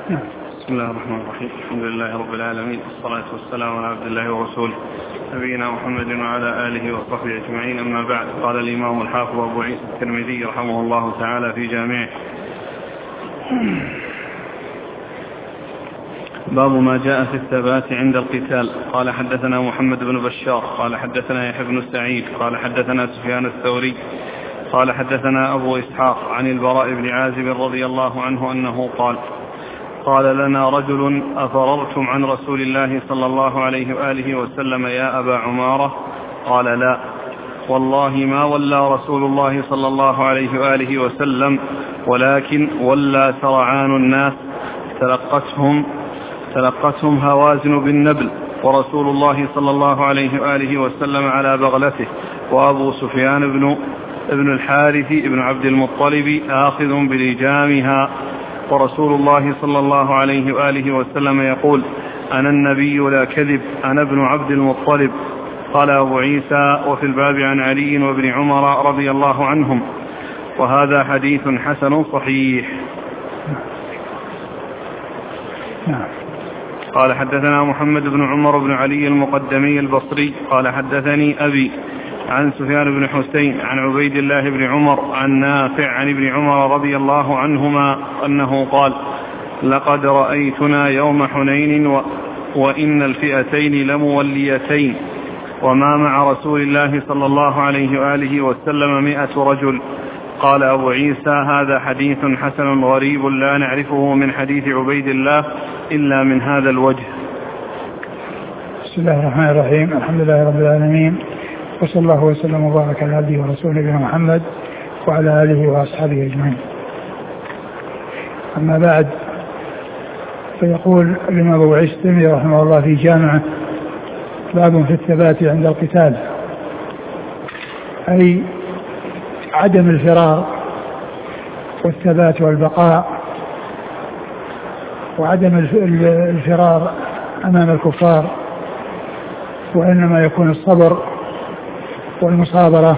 بسم الله الرحمن الرحيم. الحمد لله رب العالمين، والصلاة والسلام على عبد الله ورسوله نبينا محمد وعلى آله وصحبه أجمعين. أما بعد، قال الإمام الحافظ أبو عيسى الترمذي رحمه الله تعالى في جامعه: باب ما جاء في الثبات عند القتال. قال حدثنا محمد بن بشار قال حدثنا يحيى بن سعيد قال حدثنا سفيان الثوري قال حدثنا أبو إسحاق عن البراء بن عازب رضي الله عنه أنه قال لنا رجل: أفررتم عن رسول الله صلى الله عليه وآله وسلم يا أبا عمارة؟ قال: لا والله ما ولى رسول الله صلى الله عليه وآله وسلم، ولكن ولى سرعان الناس تلقتهم هوازن بالنبل، ورسول الله صلى الله عليه وآله وسلم على بغلته، وأبو سفيان ابن الحارث ابن عبد المطلب آخذ بلجامها، ورسول الله صلى الله عليه وآله وسلم يقول: أنا النبي لا كذب، أنا ابن عبد المطلب. قال أبو عيسى: وفي الباب عن علي وابن عمر رضي الله عنهم، وهذا حديث حسن صحيح. قال حدثنا محمد بن عمر بن علي المقدمي البصري قال حدثني أبي عن سفيان بن حسين عن عبيد الله بن عمر عن نافع عن ابن عمر رضي الله عنهما أنه قال: لقد رأيتنا يوم حنين وإن الفئتين لموليتين، وما مع رسول الله صلى الله عليه وآله وسلم 100 رجل. قال أبو عيسى: هذا حديث حسن غريب لا نعرفه من حديث عبيد الله إلا من هذا الوجه. بسم الله الرحمن الرحيم. الحمد لله رب العالمين، وصلى الله وسلم وبارك على عبده ورسوله نبينا محمد وعلى آله وأصحابه أجمعين. أما بعد، فيقول الإمام أبو عيسى الترمذي رحمه الله في جامعه: باب في الثبات عند القتال، أي عدم الفرار والثبات والبقاء، وعدم الفرار أمام الكفار، وإنما يكون الصبر والمصابرة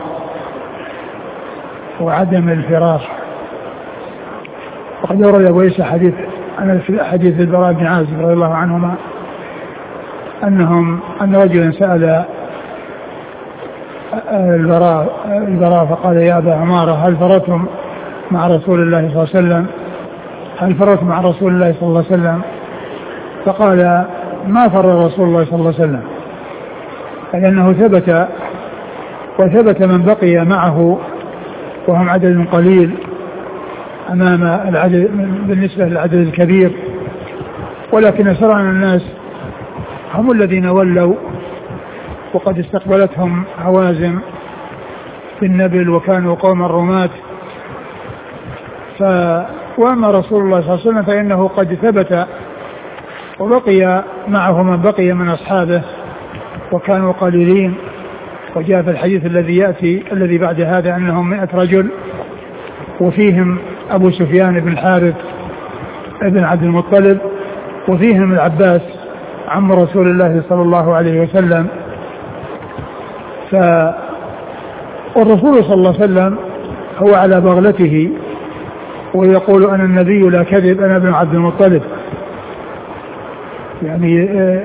وعدم الفرار. وقد أورد أبو عيسى حديث البراء بن عازب رضي الله عنهما أن رجلا سأل البراء فقال: يا أبا عمارة، هل فررتم مع رسول الله صلى الله عليه وسلم؟ فقال: ما فر رسول الله صلى الله عليه وسلم، لأنه ثبت من بقي معه وهم عدد قليل أمام العدد بالنسبة للعدد الكبير، ولكن سرعان الناس هم الذين ولوا، وقد استقبلتهم هوازن بالنبل وكانوا قوما رماة. وأما رسول الله صلى الله عليه وسلم فإنه قد ثبت وبقي معه من بقي من أصحابه وكانوا قليلين. وجاء في الحديث الذي يأتي الذي بعد هذا أنهم 100 رجل، وفيهم أبو سفيان بن الحارث ابن عبد المطلب، وفيهم العباس عم رسول الله صلى الله عليه وسلم. والرسول صلى الله عليه وسلم هو على بغلته ويقول: أنا النبي لا كذب، أنا ابن عبد المطلب، يعني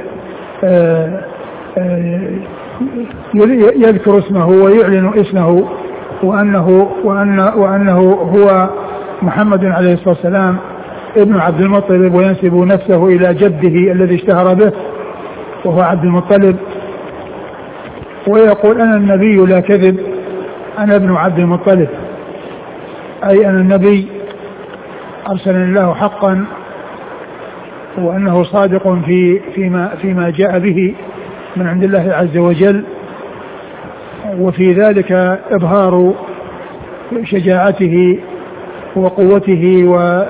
يذكر اسمه ويعلن اسمه وأنه هو محمد عليه الصلاة والسلام ابن عبد المطلب، وينسب نفسه إلى جده الذي اشتهر به وهو عبد المطلب، ويقول: أنا النبي لا كذب، أنا ابن عبد المطلب، أي أنا النبي أرسلني الله حقا، وأنه صادق فيما جاء به من عند الله عز وجل. وفي ذلك إظهار شجاعته وقوته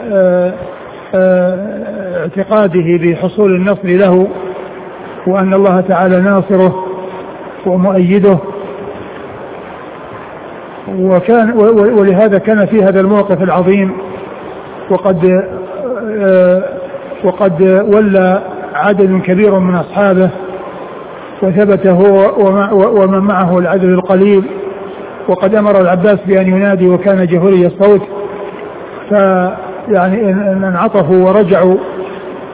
واعتقاده بحصول النصر له، وأن الله تعالى ناصره ومؤيده. ولهذا كان في هذا الموقف العظيم وقد ولى عدد كبير من أصحابه، وثبت هو ومن معه العدد القليل، وقد أمر العباس بأن ينادي وكان جهوري الصوت، فيعني إن انعطفوا ورجعوا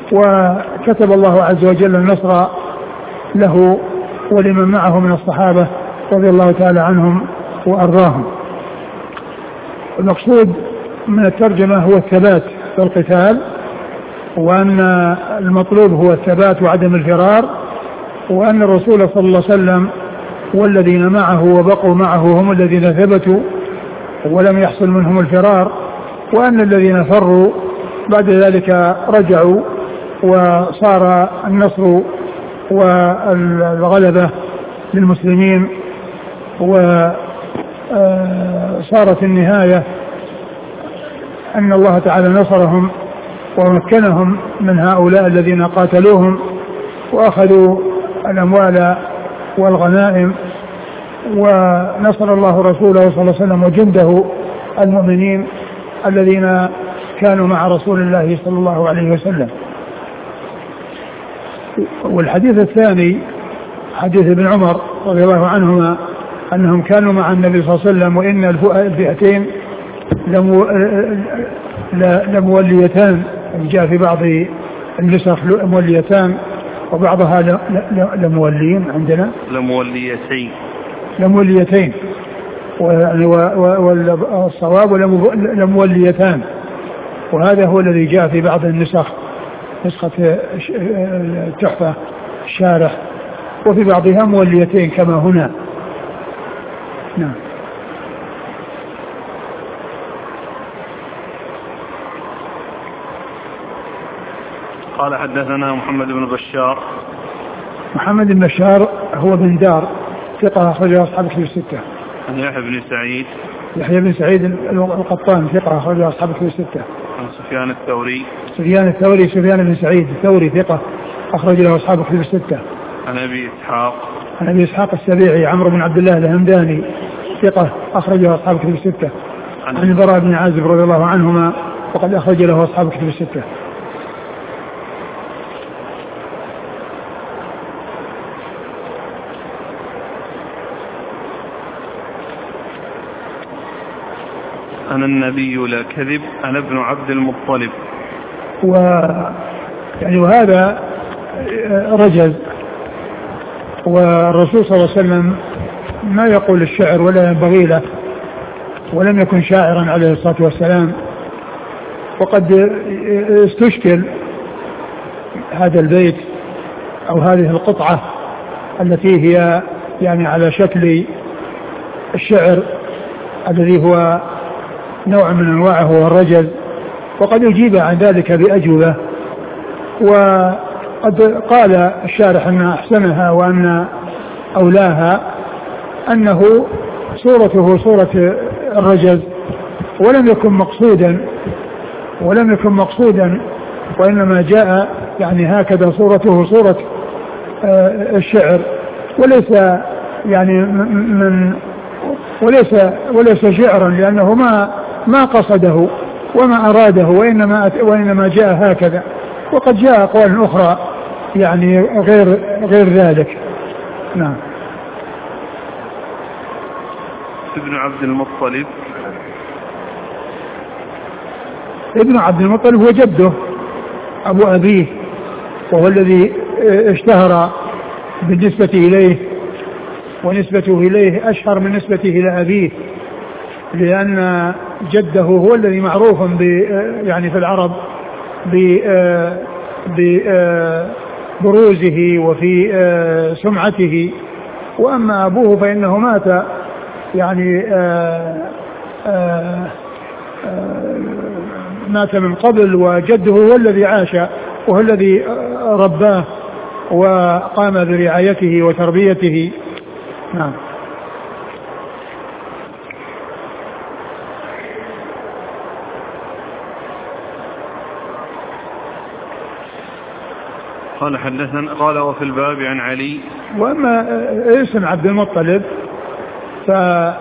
وكتب الله عز وجل النصر له ولمن معه من الصحابة رضي الله تعالى عنهم وأرضاهم. المقصود من الترجمة هو الثبات في القتال، وأن المطلوب هو الثبات وعدم الفرار، وأن الرسول صلى الله عليه وسلم والذين معه وبقوا معه هم الذين ثبتوا ولم يحصل منهم الفرار، وأن الذين فروا بعد ذلك رجعوا وصار النصر والغلبة للمسلمين، وصارت النهاية أن الله تعالى نصرهم ومكنهم من هؤلاء الذين قاتلوهم وأخذوا الأموال والغنائم، ونصر الله رسوله صلى الله عليه وسلم وجنده المؤمنين الذين كانوا مع رسول الله صلى الله عليه وسلم. والحديث الثاني حديث ابن عمر رضي الله عنهما أنهم كانوا مع النبي صلى الله عليه وسلم، وإن الفئتين لموليتان، جاء في بعض النسخ موليتان وبعضها لمولين، عندنا لموليتين والصواب لموليتان، وهذا هو الذي جاء في بعض النسخ، نسخة التحفة الشارح، وفي بعضها موليتين كما هنا. نعم. قال حدثنا محمد بن بشار. محمد بن بشار هو بن دار ثقة أخرجه أصحاب الكتب الستة. عن يحيى بن سعيد. يحيى بن سعيد القطان ثقة أخرجه أصحاب الكتب الستة. عن سفيان الثوري. سفيان بن سعيد الثوري ثقة أخرج له أصحاب الكتب الستة. عن أبي إسحاق. عن أبي إسحاق السبيعي عمرو بن عبد الله الهمداني ثقة أخرج له أصحاب الكتب الستة. عن البراء بن عازب رضي الله عنهما وقد أخرج له أصحاب الكتب الستة. أنا النبي لا كذب أنا ابن عبد المطلب. وهذا رجز، والرسول صلى الله عليه وسلم ما يقول الشعر ولا ينبغي له، ولم يكن شاعرا عليه الصلاة والسلام، وقد استشكل هذا البيت أو هذه القطعة التي هي يعني على شكل الشعر الذي هو نوع من أنواعه هو الرجز، وقد أجيب عن ذلك بأجوبة. وقد قال الشارح أن أحسنها وأن أولاها أنه صورته صورة الرجز، ولم يكن مقصودا وإنما جاء يعني هكذا صورته صورة الشعر، وليس يعني وليس شعرا، لأنه ما قصده وما أراده، وإنما جاء هكذا. وقد جاء أقوال أخرى يعني غير ذلك. نعم. ابن عبد المطلب. ابن عبد المطلب هو جده أبو أبيه، وهو الذي اشتهر بالنسبة إليه، ونسبته إليه أشهر من نسبته إلى أبيه، لأن جده هو الذي معروف يعني في العرب ببروزه وفي سمعته، وأما أبوه فإنه مات يعني مات من قبل، وجده هو الذي عاش وهو الذي رباه وقام برعايته وتربيته. نعم. قال حدثنا قال وفي الباب عن علي. وأما اسم عبد المطلب فعبد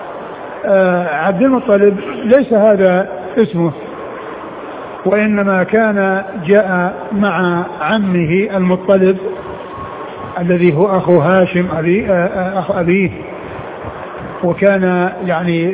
المطلب ليس هذا اسمه، وإنما كان جاء مع عمه المطلب الذي هو أخو هاشم أخ أبيه، وكان يعني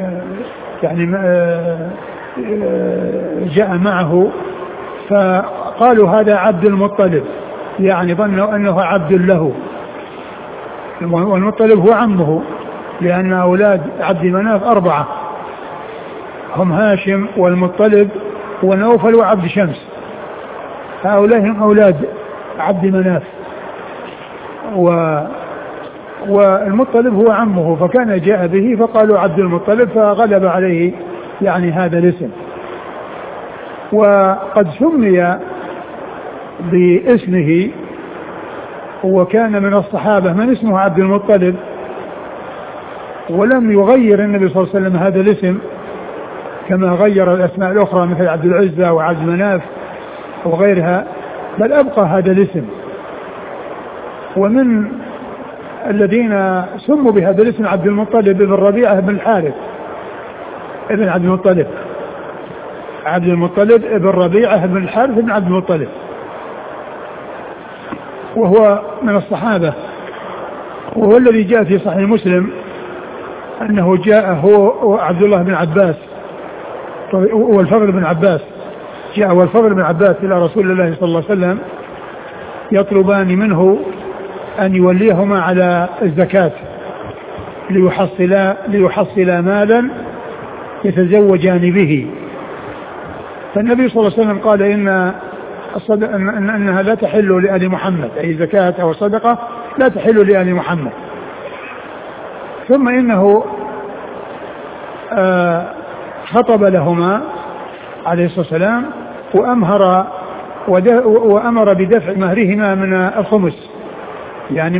جاء معه، فقالوا هذا عبد المطلب، يعني ظنوا أنه عبد له، والمطلب هو عمه، لأن أولاد عبد مناف 4 هم هاشم والمطلب ونوفل وعبد شمس، هؤلاء هم أولاد عبد مناف، والمطلب هو عمه، فكان جاء به فقالوا عبد المطلب، فغلب عليه يعني هذا الاسم. وقد سمي باسمه، وكان من الصحابة من اسمه عبد المطلب، ولم يغير النبي صلى الله عليه وسلم هذا الاسم كما غير الأسماء الأخرى مثل عبد العزة وعبد مناف وغيرها، بل أبقى هذا الاسم. ومن الذين سموا بهذا الاسم عبد المطلب بن ربيعة بن الحارث ابن عبد المطلب، عبد المطلب ابن ربيعة بن الحارث بن عبد المطلب، وهو من الصحابة، وهو الذي جاء في صحيح مسلم أنه جاء هو وعبد الله بن عباس والفضل بن عباس، جاء والفضل بن عباس إلى رسول الله صلى الله عليه وسلم يطلبان منه أن يوليهما على الزكاة ليحصلا مالا يتزوجان به. فالنبي صلى الله عليه وسلم قال إنها لا تحل لآل محمد، أي زكاة أو صدقة لا تحل لآل محمد. ثم إنه خطب لهما عليه الصلاة والسلام وأمر بدفع مهرهما من الخمس، يعني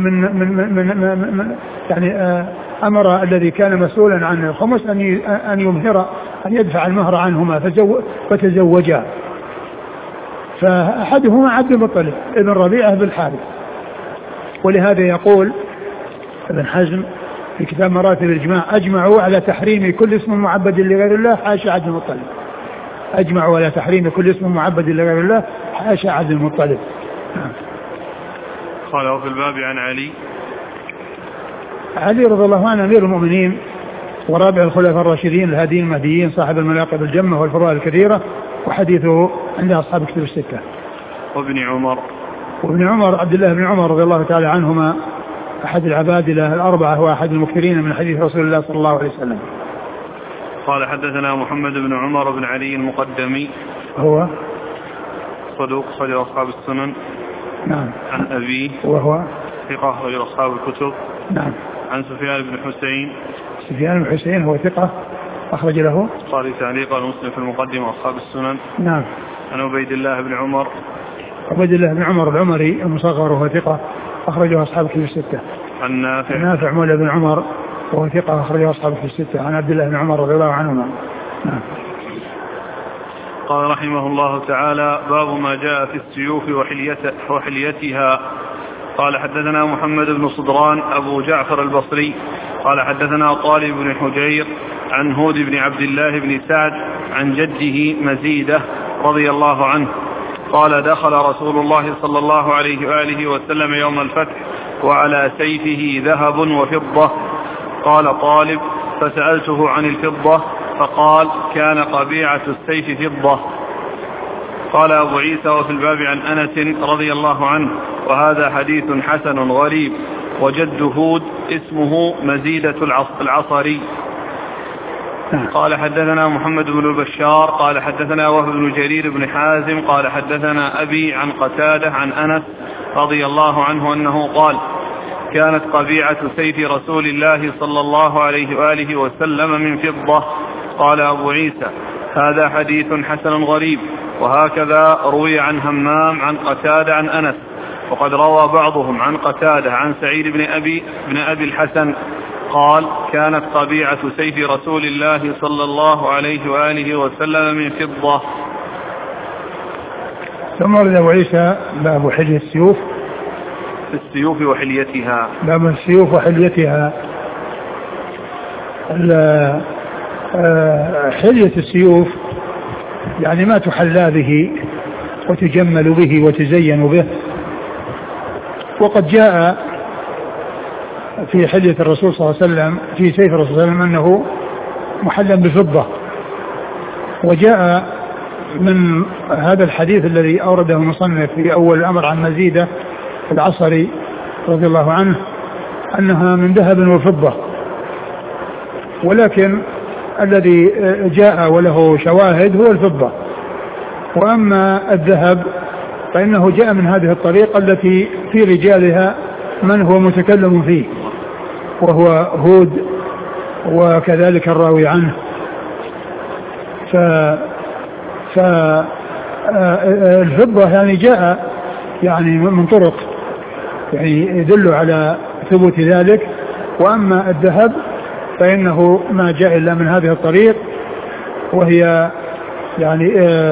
يعني أمر الذي كان مسؤولا عن الخمس أن يدفع المهر عنهما فتزوجا. فأحدهما عبد المطلب ابن ربيعة بن الحارث. ولهذا يقول ابن حزم في كتاب مراتب الإجماع: أجمعوا على تحريم كل اسم معبد لغير الله حاشا عبد المطلب. أجمعوا على تحريم كل اسم معبد لغير الله حاشا عبد المطلب. قال في الباب عن علي رضي الله عنه أمير المؤمنين ورابع الخلفاء الراشدين الهاديين المهديين صاحب المناقب الجمة والفضائل الكثيرة، وحديثه عند أصحاب كتب الستة. وابن عمر عبد الله بن عمر رضي الله تعالى عنهما أحد العبادلة الأربعة وأحد المكثرين من حديث رسول الله صلى الله عليه وسلم. قال حدثنا محمد بن عمر بن علي المقدمي، هو صدوق خرج أصحاب السنن. نعم. عن أبيه وهو ثقة خرج أصحاب الكتب. نعم. عن سفيان بن حسين. سفيان بن حسين هو ثقة أخرج له قال تعليقا مسلم في المقدمة أصحاب السنن. نعم. عن عبيد الله بن عمر. عبيد الله بن عمر العمري المصغر وهو ثقة أخرجه أصحاب الكتب الستة. عن نافع مولى بن عمر وهو ثقة أخرجه أصحاب الكتب الستة. عن عبد الله بن عمر رضي الله عنهما. نعم. قال رحمه الله تعالى: باب ما جاء في السيوف وحليتها. قال حدثنا محمد بن صدران أبو جعفر البصري قال حدثنا طالب بن حجير عن هود بن عبد الله بن سعد عن جده مزيدة رضي الله عنه قال: دخل رسول الله صلى الله عليه وآله وسلم يوم الفتح وعلى سيفه ذهب وفضة. قال طالب: فسألته عن الفضة فقال: كان قبيعة السيف فضة. قال أبو عيسى: وفي الباب عن أنس رضي الله عنه، وهذا حديث حسن غريب. وجد هود اسمه مزيدة العصري. قال حدثنا محمد بن البشار قال حدثنا وهب بن جرير بن حازم قال حدثنا أبي عن قتادة عن أنس رضي الله عنه أنه قال: كانت قبيعة سيف رسول الله صلى الله عليه وآله وسلم من فضة. قال أبو عيسى: هذا حديث حسن غريب. وهكذا روي عن همام عن قتادة عن أنس. وقد روى بعضهم عن قتادة عن سعيد بن أبي الحسن قال: كانت قبيعة سيف رسول الله صلى الله عليه وآله وسلم من فضة. ثم ورد أبو عيسى باب حلية السيوف. السيوف وحليتها. باب السيوف وحليتها. حلية السيوف يعني ما تحلى به وتجمل به وتزين به. وقد جاء في حلية الرسول صلى الله عليه وسلم في سيف الرسول صلى الله عليه وسلم أنه محلى بفضة، وجاء من هذا الحديث الذي أورده المصنف في أول الأمر عن مزيدة العصري رضي الله عنه أنها من ذهب وفضة، ولكن الذي جاء وله شواهد هو الفضة. وأما الذهب فإنه جاء من هذه الطريقة التي في رجالها من هو متكلم فيه وهو هود وكذلك الراوي عنه. فالفضة يعني جاء يعني من طرق يعني يدل على ثبوت ذلك. وأما الذهب فإنه ما جاء إلا من هذه الطريق، وهي يعني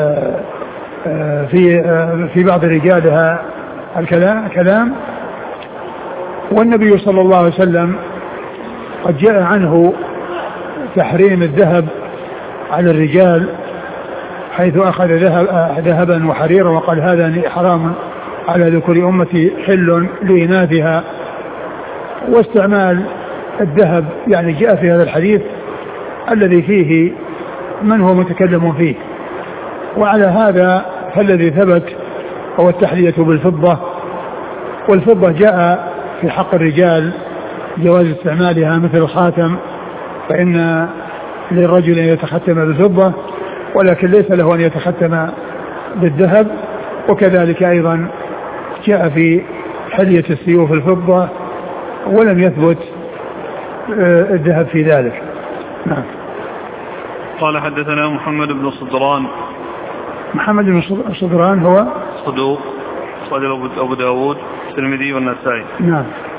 في بعض رجالها الكلام. والنبي صلى الله عليه وسلم قد جاء عنه تحريم الذهب على الرجال، حيث أخذ ذهبا وحريرا وقال هذا حرام على ذكور أمتي حل لإناثها. واستعمال الذهب يعني جاء في هذا الحديث الذي فيه من هو متكلم فيه. وعلى هذا فالذي ثبت هو التحلية بالفضة. والفضة جاء في حق الرجال جواز استعمالها مثل الخاتم، فإن للرجل أن يتختم بالفضة ولكن ليس له أن يتختم بالذهب. وكذلك أيضا جاء في حلية السيوف الفضة ولم يثبت الذهب في ذلك. نعم. قال حدثنا محمد بن صدران. محمد بن صدران هو صدوق صدر أبو داود الترمذي والنسائي. نعم.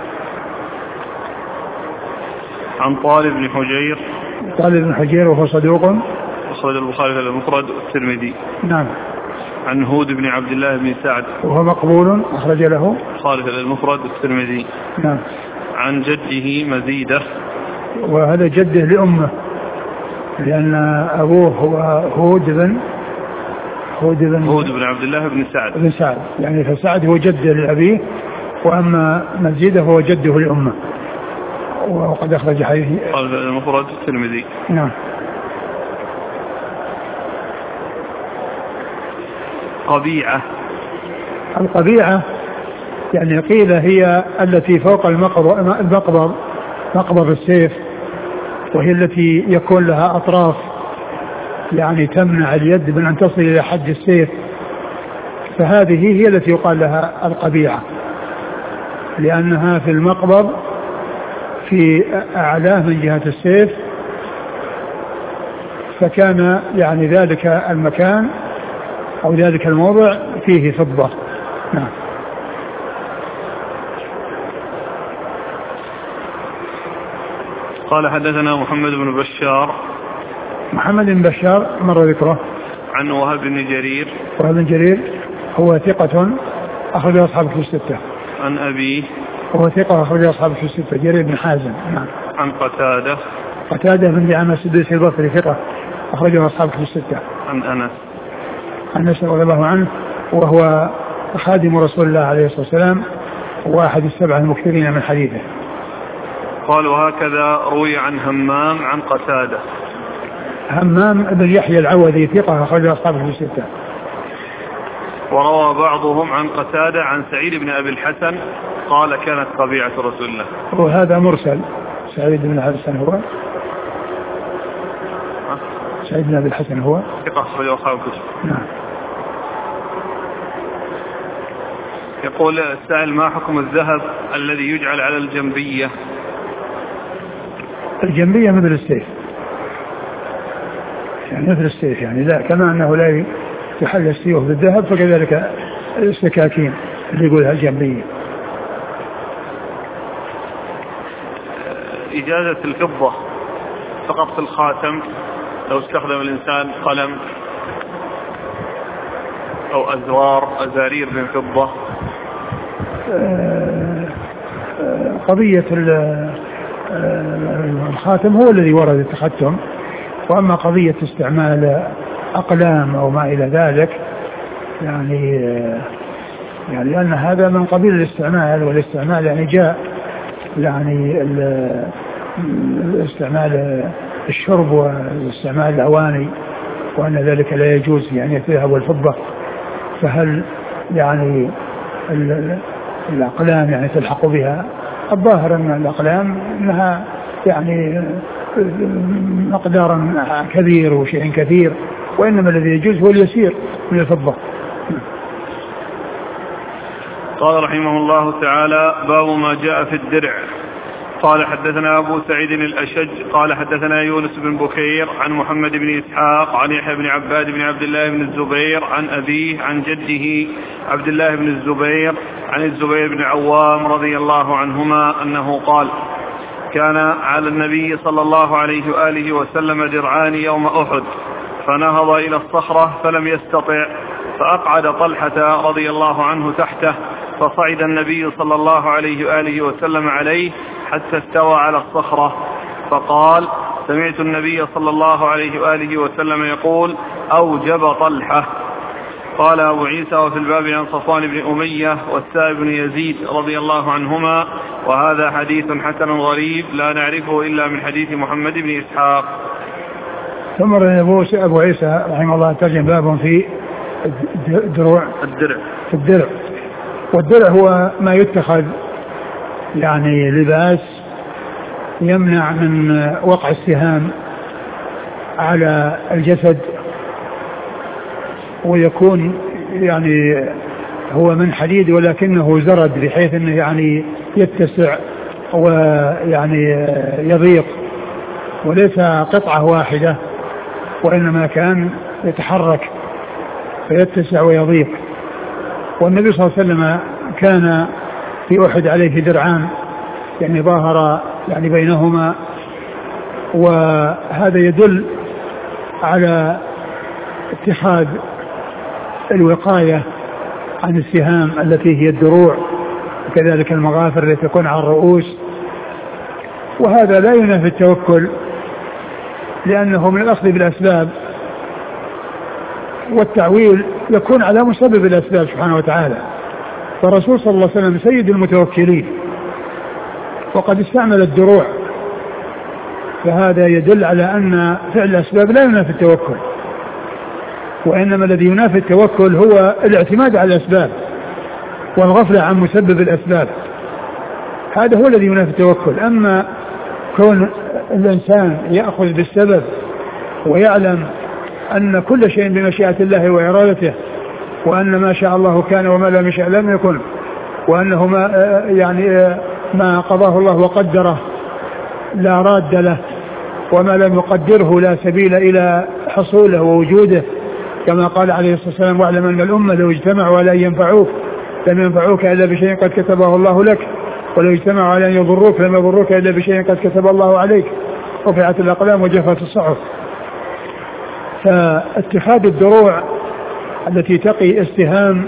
عن طالب بن حجير. طالب بن حجير وهو صدوق أخرج البخاري في المفرد والترمذي. نعم. عن هود بن عبد الله بن سعد وهو مقبول أخرج له البخاري في المفرد والترمذي. نعم. عن جده مزيدة، وهذا جده لأمه لأن أبوه هو هود بن عبد الله بن سعد يعني فسعد هو جده لأبيه، وأما مزيدة هو جده لأمه، وقد أخرج حديثه قال المفرد الترمذي. نعم. قبيعة. القبيعة يعني قيل هي التي فوق مقبض السيف، وهي التي يكون لها أطراف يعني تمنع اليد من أن تصل إلى حد السيف، فهذه هي التي يقال لها القبيعة، لأنها في المقبض في أعلاه من جهة السيف، فكان يعني ذلك المكان أو ذلك الموضع فيه فضة. نعم. قال حدثنا محمد بن بشار. محمد بن بشار مر ذكره. عن وهب بن جرير. وهب بن جرير هو ثقة أخرج أصحاب الكتب الستة. عن أبيه وهو ثقة أخرج أصحاب الكتب الستة جرير بن حازم. نعم. عن قتادة بن دعامة السدوسي البصري ثقة أخرجه أصحاب الكتب الستة. عن أنس رضي الله عنه وهو خادم رسول الله عليه الصلاة والسلام وأحد السبعة المكثرين من حديثه. قال وهكذا روي عن همام عن قتادة. همام بن يحيى العوذي ثقة أخرج أصحاب الكتب الستة. وروى بعضهم عن قتادة عن سعيد بن أبي الحسن قال كانت قبيعة رسول الله. وهذا مرسل. سعيد بن أبي الحسن هو سعيد بن أبي الحسن هو ثقة أخرج أصحاب الكتب. نعم. يقول السائل ما حكم الذهب الذي يجعل على الجنبية؟ الجنبية مثل السيف، يعني مثل السيف، يعني لا كما أنه لا تحل السيوف بالذهب فكذلك السكاكين اللي يقولها الجنبية. إجازة الفضة فقط في الخاتم لو استخدم الإنسان قلم أو أزارير من فضة. قضية الخاتم هو الذي ورد التختم، وأما قضية استعمال أقلام أو ما إلى ذلك يعني لأن هذا من قبيل الاستعمال، والاستعمال يعني جاء يعني استعمال الشرب واستعمال الأواني وأن ذلك لا يجوز يعني الذهب والفضة. فهل يعني الأقلام يعني تلحق بها؟ الظاهر أن الأقلام لها يعني مقدار كبير وشيء كثير، وإنما الذي يجوز هو اليسير من الفضة. قال رحمه الله تعالى: باب ما جاء في الدرع. قال حدثنا أبو سعيد الأشج قال حدثنا يونس بن بكير عن محمد بن إسحاق عن يحيى بن عباد بن عبد الله بن الزبير عن أبيه عن جده عبد الله بن الزبير عن الزبير بن عوام رضي الله عنهما أنه قال: كان على النبي صلى الله عليه وآله وسلم درعان يوم أحد، فنهض إلى الصخرة فلم يستطع، فأقعد طلحة رضي الله عنه تحته، فصعد النبي صلى الله عليه وآله وسلم عليه حتى استوى على الصخرة، فقال: سمعت النبي صلى الله عليه وآله وسلم يقول: أوجب طلحة. قال أبو عيسى: وفي الباب عن صفوان بن أمية والسائب بن يزيد رضي الله عنهما، وهذا حديث حسن غريب لا نعرفه إلا من حديث محمد بن إسحاق. ثم أبو عيسى رحمه الله ترجم باب في الدرع. والدرع هو ما يتخذ يعني لباس يمنع من وقع السهام على الجسد، ويكون يعني هو من حديد ولكنه زرد بحيث انه يعني يتسع ويعني يضيق، وليس قطعة واحدة وإنما كان يتحرك فيتسع ويضيق. والنبي صلى الله عليه وسلم كان في أحد عليه درعان يعني ظاهر يعني بينهما، وهذا يدل على اتخاذ الوقاية عن السهام التي هي الدروع، وكذلك المغافر التي تكون على الرؤوس. وهذا لا ينافي التوكل، لأنه من الأخذ بالأسباب، والتعويل يكون على مسبب الأسباب سبحانه وتعالى. فالرسول صلى الله عليه وسلم سيد المتوكلين وقد استعمل الدروع، فهذا يدل على أن فعل الأسباب لا ينافي التوكل، وإنما الذي ينافي التوكل هو الاعتماد على الأسباب والغفلة عن مسبب الأسباب، هذا هو الذي ينافي التوكل. أما كون الإنسان يأخذ بالسبب ويعلم أن كل شيء بمشيئة الله وإرادته، وأن ما شاء الله كان وما لم يشاء لم يكن، وأنه ما قضاه الله وقدره لا راد له، وما لم يقدره لا سبيل إلى حصوله ووجوده، كما قال عليه الصلاة والسلام: واعلم أن الأمة لو اجتمعوا على أن ينفعوك لم ينفعوك إلا بشيء قد كتبه الله لك، ولو اجتمعوا على أن يضروك لم يضروك إلا بشيء قد كتب الله عليك، رفعت الأقلام وجفت الصحف. فاتخاذ الدروع التي تقي السهام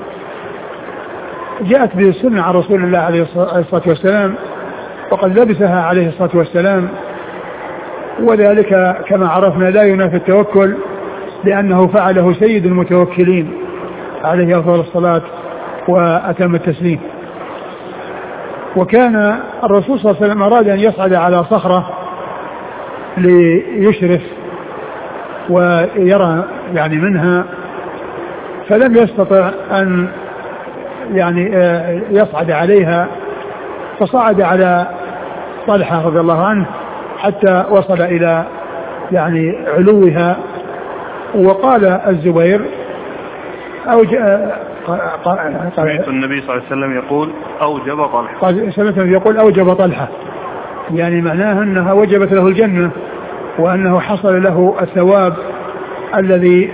جاءت به السنة عن رسول الله عليه الصلاة والسلام، وقد لبسها عليه الصلاة والسلام، وذلك كما عرفنا لا ينافي التوكل، لأنه فعله سيد المتوكلين عليه أفضل الصلاة وأتم التسليم. وكان الرسول صلى الله عليه وسلم أراد أن يصعد على صخرة ليشرف ويرى يعني منها، فلم يستطع أن يعني يصعد عليها، فصعد على طلحة رضي الله عنه حتى وصل إلى يعني علوها. وقال الزبير سمعت النبي صلى الله عليه وسلم يقول: أوجب طلحة. سمعت يقول: أوجب طلحة، يعني معناها أنها وجبت له الجنة، وأنه حصل له الثواب الذي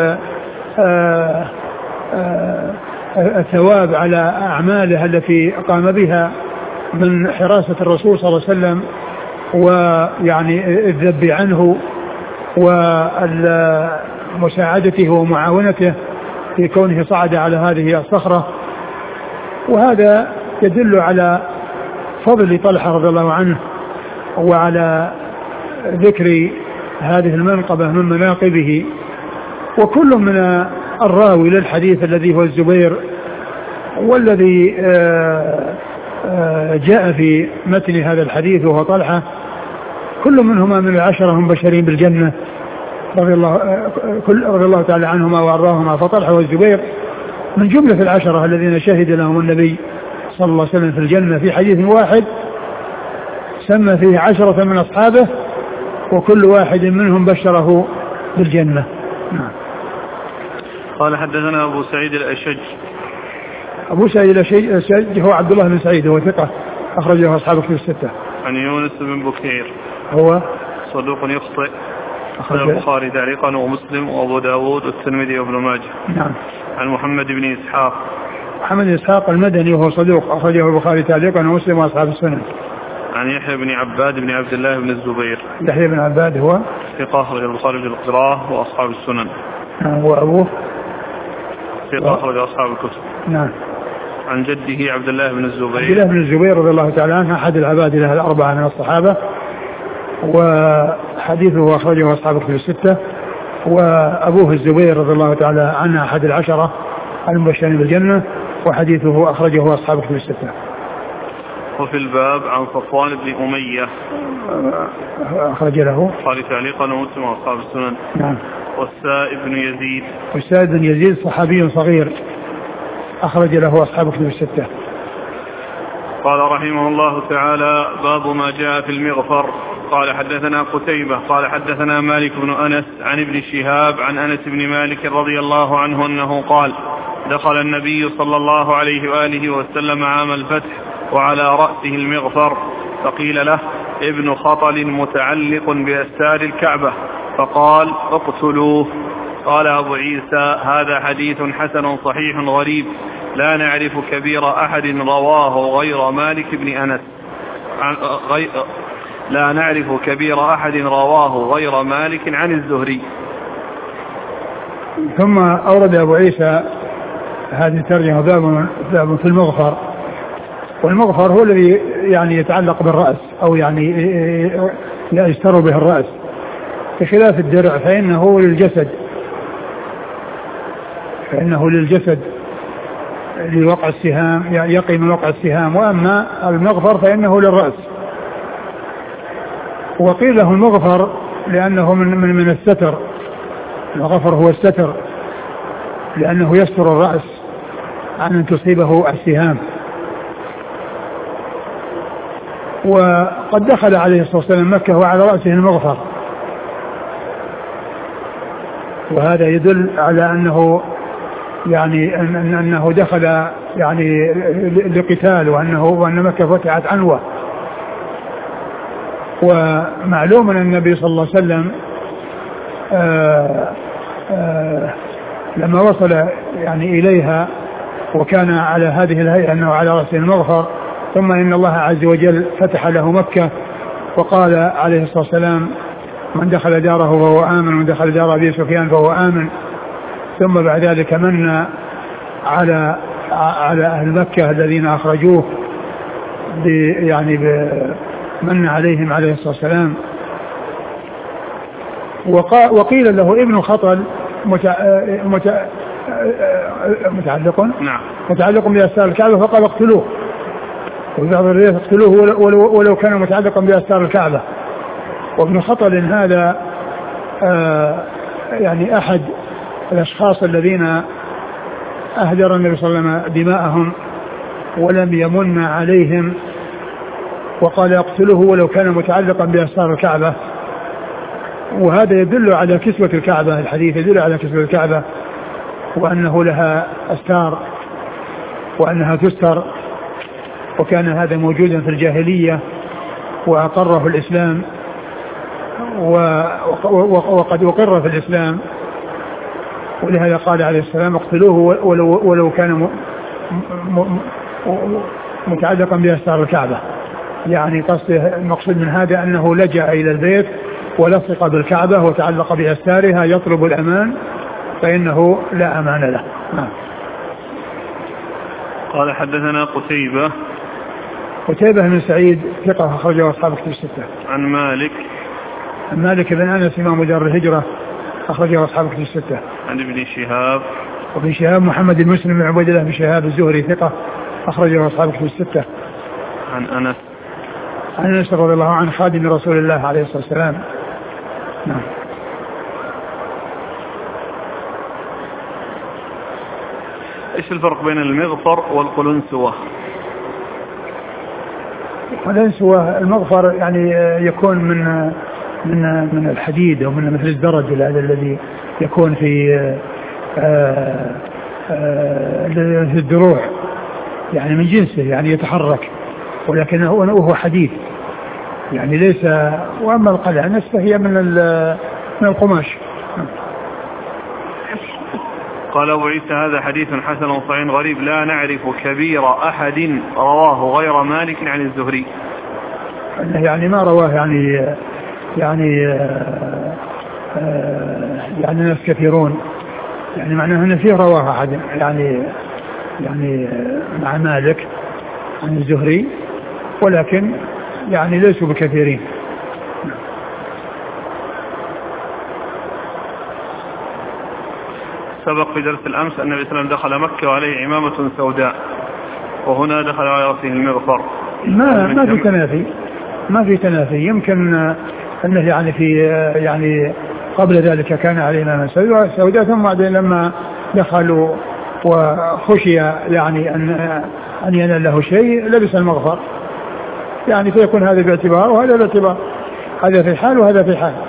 الثواب على أعماله التي قام بها من حراسة الرسول صلى الله عليه وسلم، ويعني الذب عنه ومساعدته ومعاونته في كونه صعد على هذه الصخرة. وهذا يدل على فضل طلحة رضي الله عنه، وعلى ذكر هذه المنقبة من مناقبه. وكل من الراوي للحديث الذي هو الزبير، والذي جاء في متن هذا الحديث وهو طلحة، كل منهما من العشرة هم بشرين بالجنة، رضي الله تعالى عنهما وأرضاهما. فطلحة والزبير من جملة العشرة الذين شهد لهم النبي صلى الله عليه وسلم في الجنة في حديث واحد سمى فيه 10 من أصحابه وكل واحد منهم بشره بالجنة. نعم. قال حدثنا أبو سعيد الأشج. أبو سعيد الأشج هو عبد الله بن سعيد، هو ثقة أخرجه أصحاب كتب الستة. عن يونس بن بكير هو صدوق يخطئ، أخرج البخاري تعليقا ومسلم وأبو داود والترمذي وابن ماجه. نعم. عن محمد بن إسحاق. محمد بن إسحاق المدني وهو صدوق أخرجه البخاري تعليقا ومسلم وأصحاب السنن. عن يحيى بن عباد بن عبد الله بن الزبير. يحيى بن عباد هو ثقة أخرج البخاري في القراءة وأصحاب السنن. وأبوه ثقة أخرج أصحاب الكتب. نعم. عن جده عبد الله بن الزبير. عبد الله بن الزبير رضي الله تعالى عنه أحد العبادلة الأربعة من الصحابة، وحديثه أخرجه أصحاب الكتب الستة. وأبوه الزبير رضي الله تعالى عنه أحد العشرة المبشرين بالجنة، وحديثه أخرجه أصحاب الكتب الستة. وفي الباب عن صفوان بن أمية أخرج له قال تعليقا ومسلم وأصحاب السنن. نعم. والسائب بن يزيد. والسائب بن يزيد صحابي صغير أخرج له أصحاب الكتب الستة. قال رحمه الله تعالى: باب ما جاء في المغفر. قال حدثنا قتيبة قال حدثنا مالك بن أنس عن ابن شهاب عن أنس بن مالك رضي الله عنه أنه قال: دخل النبي صلى الله عليه وآله وسلم عام الفتح وعلى رأسه المغفر، فقيل له: ابن خطل متعلق بأستار الكعبة، فقال: اقتلوه. قال أبو عيسى: هذا حديث حسن صحيح غريب، لا نعرف كبير أحد رواه غير مالك بن أنس لا نعرف كبير أحد رواه غير مالك عن الزهري. ثم أورد أبو عيسى هذه الترجمة باب في المغفر. والمغفر هو الذي يعني يتعلق بالرأس أو يعني يستر به الرأس، بخلاف الدرع فإنه للجسد لوقع السهام، يقي من وقع السهام. وأما المغفر فإنه للرأس. وقيل له المغفر لأنه من الستر. المغفر هو الستر لأنه يستر الرأس عن أن تصيبه السهام. وقد دخل عليه الصلاة والسلام مكة وعلى رأسه المغفر، وهذا يدل على أنه يعني أنه دخل يعني لقتال، وأن مكة فتحت عنوة. ومعلوم أن النبي صلى الله عليه وسلم لما وصل يعني إليها وكان على هذه الهيئة أنه على رأسه المغفر، ثم إن الله عز وجل فتح له مكة وقال عليه الصلاة والسلام: من دخل داره فهو آمن، ومن دخل دار أبي سفيان فهو آمن. ثم بعد ذلك من على أهل مكة الذين أخرجوه يعني من عليهم عليه الصلاة والسلام. وقيل له ابن خطل متعلق بأستار الكعبة، فقال: اقتلوه. وفي بعض الروايات: اقتلوه ولو كان متعلقا بأستار الكعبة. وابن خطل هذا يعني أحد الأشخاص الذين أهدر النبي صلى الله عليه وسلم دماءهم ولم يمن عليهم، وقال: اقتلوه ولو كان متعلقا بأستار الكعبة. وهذا يدل على كسوة الكعبة، الحديث يدل على كسوة الكعبة وأنه لها أستار وأنها تستر، وكان هذا موجودا في الجاهلية وأقره الإسلام، وقد أقر في الإسلام. ولهذا قال عليه السلام: اقتلوه ولو كان متعلقا بأستار الكعبة. يعني المقصود من هذا أنه لجأ إلى البيت ولصق بالكعبة وتعلق بأستارها يطلب الأمان، فإنه لا أمان له. قال حدثنا قتيبة بن سعيد ثقة أخرجه أصحاب كتب الستة. عن مالك بن أنس إمام دار الهجرة أخرجه أصحاب كتب الستة. عن ابن شهاب. وابن شهاب محمد بن مسلم بن عبيد الله بن شهاب الزهري ثقة أخرجه أصحاب كتب الستة. عن أنس رضي الله عنه خادم رسول الله عليه الصلاة والسلام. إيش الفرق بين المغفر والقلنسوة؟ القلنسوة المغفر يعني يكون من الحديد أو من مثل الدرج هذا الذي يكون في الدروع يعني من جنسه يعني يتحرك ولكنه هو حديد يعني ليس. وأما القلعنس فهي من القماش. قال أبو عيسى هذا حديث حسن صحيح غريب لا نعرف كبير أحد رواه غير مالك عن الزهري. يعني ما رواه يعني ناس كثيرون يعني معناه أن فيه رواه أحد يعني مع مالك عن الزهري ولكن يعني ليسوا بكثيرين. سبق في درس الأمس أن النبي صلى الله عليه وسلم دخل مكة وعليه عمامة سوداء وهنا دخل على رأسه المغفر. ما في تنافي يمكن أنه يعني قبل ذلك كان عليه عمامة سوداء ثم بعدين لما دخلوا وخشي يعني أن ينال له شيء لبس المغفر يعني فيكون هذا باعتبار وهذا باعتبار هذا في حال وهذا في حال.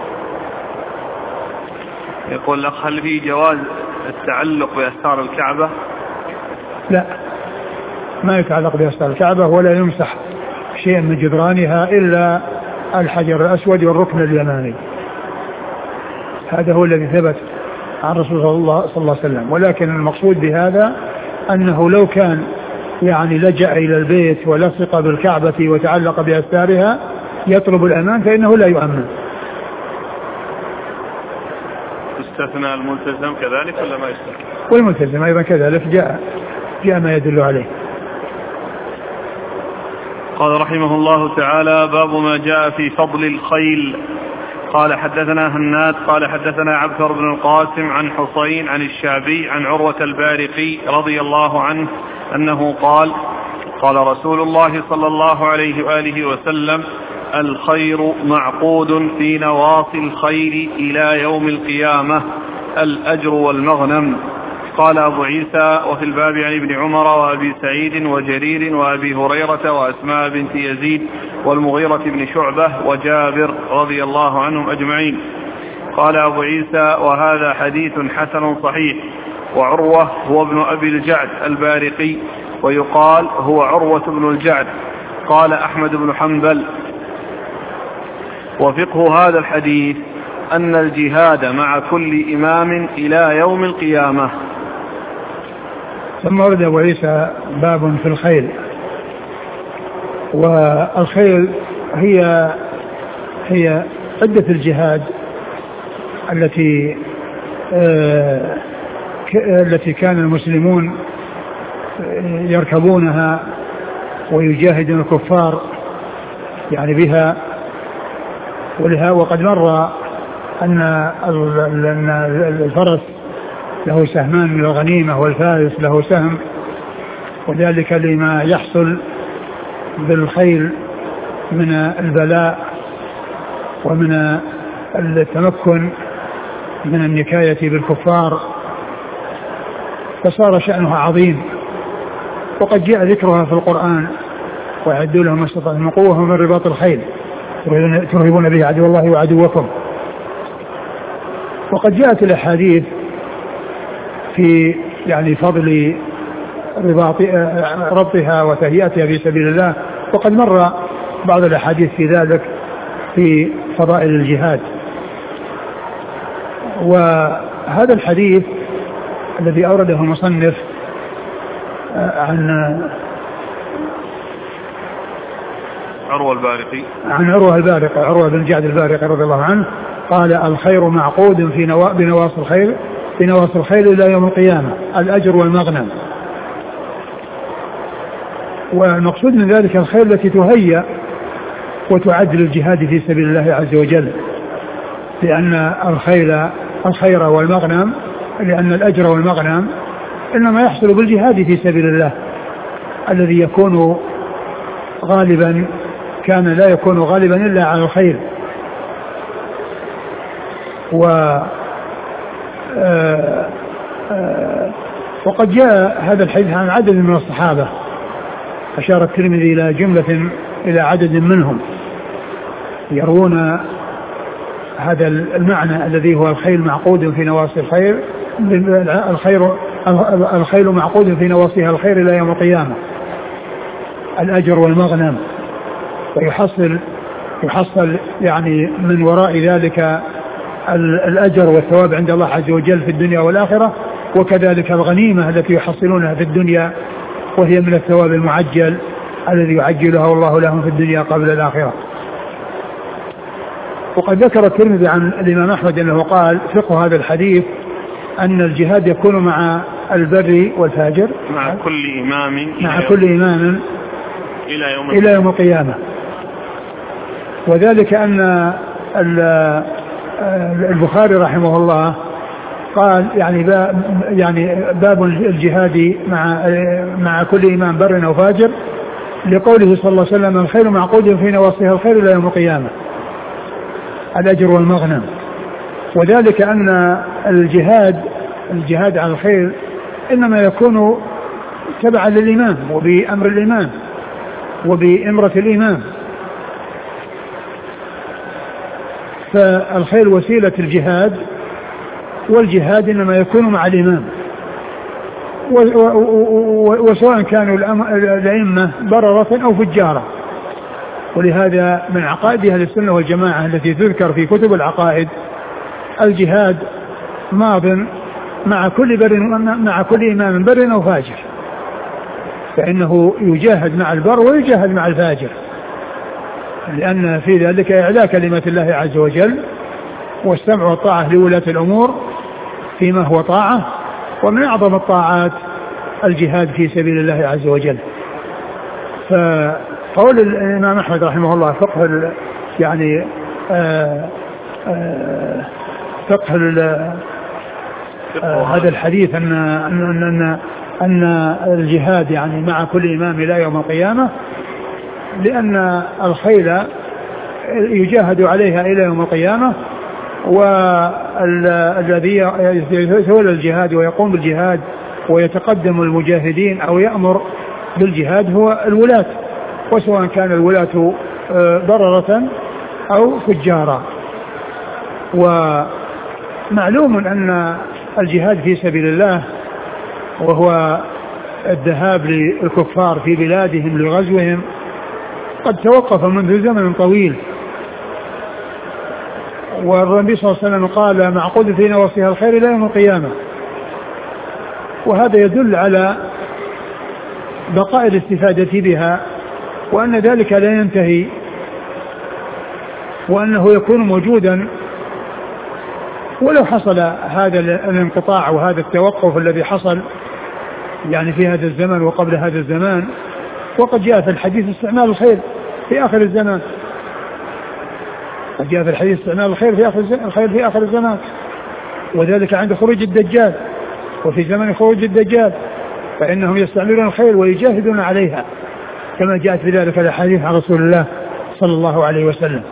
يقول لك هل في جواز التعلق بأستار الكعبة؟ لا ما يتعلق بأستار الكعبة ولا يمسح شيء من جدرانها إلا الحجر الأسود والركن اليماني. هذا هو الذي ثبت عن رسول الله صلى الله عليه وسلم. ولكن المقصود بهذا أنه لو كان يعني لجأ إلى البيت ولصق بالكعبة وتعلق بأستارها يطلب الأمان فإنه لا يؤمن. استثنى الملتزم كذلك ولا ما يستثنى؟ والملتزم أيضا كذلك جاء ما يدل عليه. قال رحمه الله تعالى باب ما جاء في فضل الخيل. قال حدثنا هناد قال حدثنا عبثر بن القاسم عن حصين عن الشعبي عن عروة البارقي رضي الله عنه أنه قال قال رسول الله صلى الله عليه وآله وسلم الخير معقود في نواصي الخير إلى يوم القيامة الأجر والمغنم. قال أبو عيسى وفي الباب عن ابن عمر وأبي سعيد وجرير وأبي هريرة وأسماء بنت يزيد والمغيرة بن شعبة وجابر رضي الله عنهم أجمعين. قال أبو عيسى وهذا حديث حسن صحيح. وعروة هو ابن أبي الجعد البارقي ويقال هو عروة بن الجعد. قال أحمد بن حنبل وفقه هذا الحديث أن الجهاد مع كل إمام إلى يوم القيامة. ثم ورد أبو عيسى باب في الخيل. والخيل هي عدة الجهاد التي كان المسلمون يركبونها ويجاهدون الكفار يعني بها. ولها وقد مر أن الفرس له سهمان من الغنيمة والفارس له سهم وذلك لما يحصل بالخيل من البلاء ومن التمكن من النكاية بالكفار فصار شأنها عظيم. وقد جاء ذكرها في القرآن وأعدوا لهم ما استطعتم من قوة ومن رباط الخيل ترهبون به عدو الله وعدوكم. وقد جاءت الأحاديث في يعني فضل ربطها وتهيئتها في سبيل الله. وقد مر بعض الأحاديث في ذلك في فضائل الجهاد. وهذا الحديث الذي أورده المصنف عن عروة البارقي عروة بن الجعد البارقي رضي الله عنه قال الخير معقود بنواصي الخير إلى يوم القيامة الأجر والمغنم. والمقصود من ذلك الخير التي تهيأ وتعد للجهاد في سبيل الله عز وجل لأن الخير والمغنم لأن الأجر والمغنم إنما يحصل بالجهاد في سبيل الله الذي يكون غالبا كان لا يكون غالبا إلا على الخير. وقد جاء هذا الحديث عن عدد من الصحابة، أشار الترمذي إلى جملة إلى عدد منهم يروون هذا المعنى الذي هو الخيل معقود في نواصي الخيل معقود في نواصيها الخير إلى يوم القيامة، الأجر والمغنم، ويحصل يعني من وراء ذلك الأجر والثواب عند الله عز وجل في الدنيا والآخرة، وكذلك الغنيمة التي يحصلونها في الدنيا وهي من الثواب المعجل الذي يعجلها الله لهم في الدنيا قبل الآخرة. وقد ذكر الترمذي عن الإمام أحمد أنه قال فقه هذا الحديث أن الجهاد يكون مع البر والفاجر، مع كل إمام إلى يوم القيامة. وذلك أن البخاري رحمه الله قال يعني باب الجهاد مع كل إمام بر أو فاجر، لقوله صلى الله عليه وسلم الخير معقود في نواصيها الخير إلى يوم القيامة، الأجر والمغنم. وذلك أن الجهاد على الخير إنما يكون تبعا للإمام وبأمر الإمام وبإمرة الإمام، فالخير وسيلة الجهاد، والجهاد إنما يكون مع الإمام، وسواء كانوا الأئمة بررة أو فجارة. ولهذا من عقائد أهل السنة والجماعة التي تذكر في كتب العقائد الجهاد ماض مع كل إمام بر أو فاجر، فإنه يجاهد مع البر ويجاهد مع الفاجر، لأن في ذلك إعلاء كلمة الله عز وجل والسمع والطاعة لولاة الأمور فيما هو طاعة، ومن أعظم الطاعات الجهاد في سبيل الله عز وجل. فقول الإمام أحمد رحمه الله فقه هذا الحديث أن الجهاد يعني مع كل إمام إلى يوم القيامة، لأن الخيل يجاهد عليها إلى يوم القيامة، والذي يتولى الجهاد ويقوم بالجهاد ويتقدم المجاهدين أو يأمر بالجهاد هو الولاة، وسواء كان الولاة ضررة أو فجارا. ومعلوم أن الجهاد في سبيل الله وهو الذهاب للكفار في بلادهم لغزوهم قد توقف منذ زمن طويل، والنبي صلى الله عليه وسلم قال معقود في نواصيها الخير إلى يوم القيامة، وهذا يدل على بقاء الاستفادة بها، وأن ذلك لا ينتهي، وأنه يكون موجودا ولو حصل هذا الانقطاع وهذا التوقف الذي حصل يعني في هذا الزمن وقبل هذا الزمان. وقد جاء في الحديث استعمال الخير في آخر الزمان، قد جاء في الحديث استعمال الخير في آخر الزمان، وذلك عند خروج الدجال، وفي زمن خروج الدجال فإنهم يستعملون الخير ويجاهدون عليها، كما جاءت في ذلك الحديث عن رسول الله صلى الله عليه وسلم.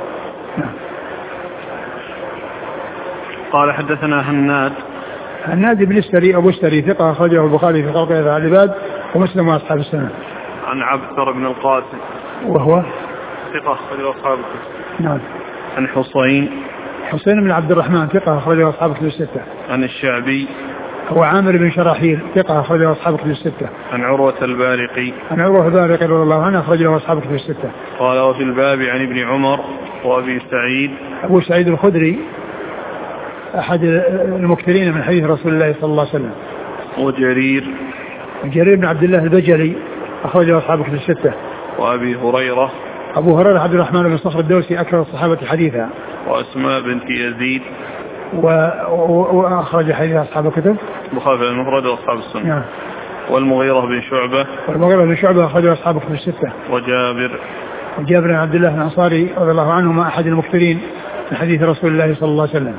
قال حدثنا هناد بن السري أبو السري ثقة أخرجه البخاري في خلق أفعال العباد ومسلم وأصحاب السنة. عن عبثر بن القاسم وهو ثقة أخرجه أصحاب الكتب. نعم. عن حسين بن عبد الرحمن ثقة أخرجه أصحاب الكتب الستة. عن الشعبي هو عامر بن شراحيل ثقة أخرجه أصحاب الكتب الستة. عن عروة البارقي رضي الله عنه أخرجه أصحاب الكتب الستة. قال وفي الباب عن ابن عمر وأبي سعيد أبو سعيد الخدري أحد المكثرين من حديث رسول الله صلى الله عليه وسلم. وجرير بن عبد الله البجلي أخرجه أصحاب الكتب الستة. وأبي هريرة أبو هريرة عبد الرحمن بن صخر الدوسي أكثر الصحابة حديثا. وأسماء بنت يزيد وأخرج حديث أصحاب الكتب البخاري المفرد وأصحاب السنة. نعم. والمغيرة بن شعبة أخرج أصحاب الكتب الستة. وجابر بن عبد الله الأنصاري رضي الله عنهما أحد المكثرين من حديث رسول الله صلى الله عليه وسلم.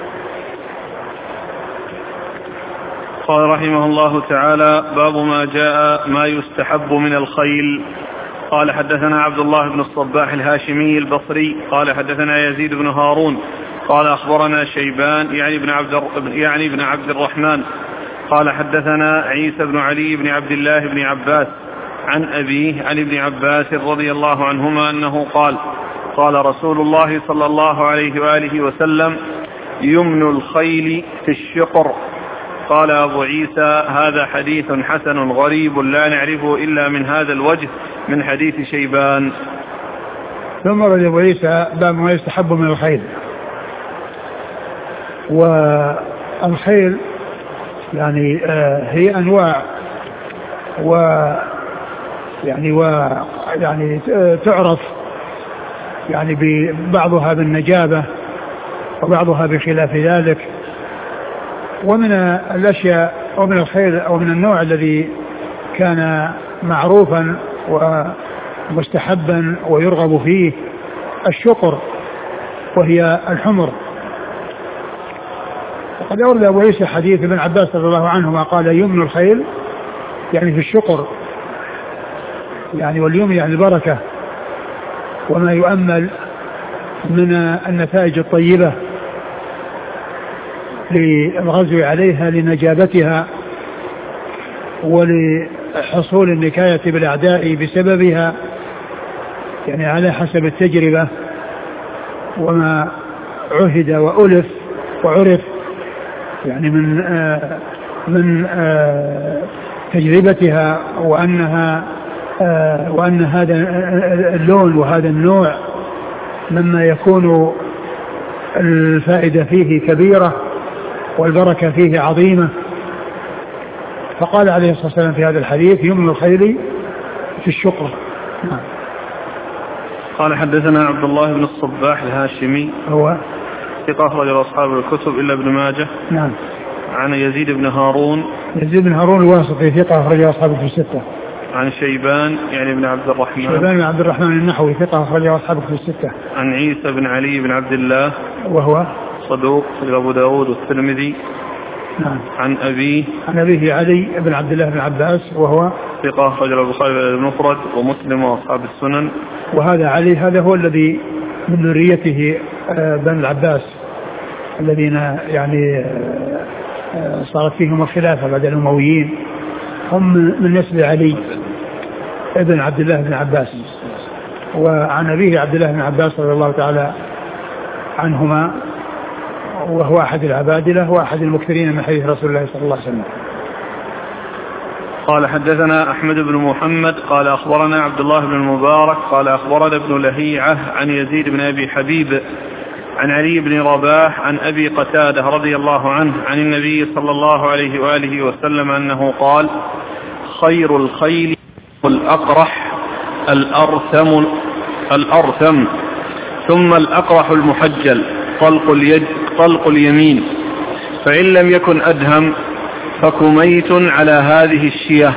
قال رحمه الله تعالى باب ما جاء ما يستحب من الخيل. قال حدثنا عبد الله بن الصباح الهاشمي البصري قال حدثنا يزيد بن هارون قال أخبرنا شيبان يعني ابن عبد الرحمن قال حدثنا عيسى بن علي بن عبد الله بن عباس عن أبيه عن ابن عباس رضي الله عنهما أنه قال قال رسول الله صلى الله عليه وآله وسلم يمن الخيل في الشقر. قال أبو عيسى هذا حديث حسن غريب لا نعرفه إلا من هذا الوجه من حديث شيبان. ثم رد أبو عيسى باب ما يستحب من الخيل. والخيل يعني هي أنواع يعني تعرف يعني ببعضها بالنجابة وبعضها بخلاف ذلك. ومن الأشياء ومن الخيل أو من النوع الذي كان معروفا ومستحبا ويرغب فيه الشقر وهي الحمر. وقد أورد أبو عيسى حديث ابن عباس رضي الله عنهما قال يمن الخيل يعني في الشقر يعني واليمن يعني البركة وما يؤمل من النتائج الطيبة للغزو عليها لنجابتها ولحصول النكاية بالأعداء بسببها يعني على حسب التجربة وما عهد وألف وعرف يعني من تجربتها وأن هذا اللون وهذا النوع مما يكون الفائدة فيه كبيرة والبركة فيه عظيمة. فقال عليه الصلاة والسلام في هذا الحديث يمن الخيل في الشقر. قال حدثنا عبد الله بن الصباح الهاشمي هو ثقة أخرج أصحاب الكتب إلا ابن ماجه. نعم. عن يزيد بن هارون الواسطي ثقة أخرج أصحاب الكتب الستة. عن شيبان يعني بن عبد الرحمن بن عبد الرحمن النحوي ثقة أخرج أصحاب الكتب الستة. عن عيسى بن علي بن عبد الله وهو صدوق أبو داود والترمذي. نعم. عن أبيه علي بن عبد الله بن عباس وهو ثقة أخرج البخاري المفرد ومسلم وأصحاب السنن. وهذا علي هذا هو الذي من ذريته بن العباس الذين يعني صارت فيهم الخلافة بعد الأمويين هم من نسل علي ابن عبد الله بن عباس. وعن أبيه عبد الله بن عباس رضي الله تعالى عنهما وهو أحد العبادلة وأحد المكثرين من حديث رسول الله صلى الله عليه وسلم. قال حدثنا أحمد بن محمد قال أخبرنا عبد الله بن المبارك قال أخبرنا ابن لهيعة عن يزيد بن أبي حبيب عن علي بن رباح عن أبي قتادة رضي الله عنه عن النبي صلى الله عليه وآله وسلم أنه قال خير الخيل الأقرح الأرثم ثم الأقرح المحجل طلق اليمين فإن لم يكن أدهم فكميت على هذه الشية.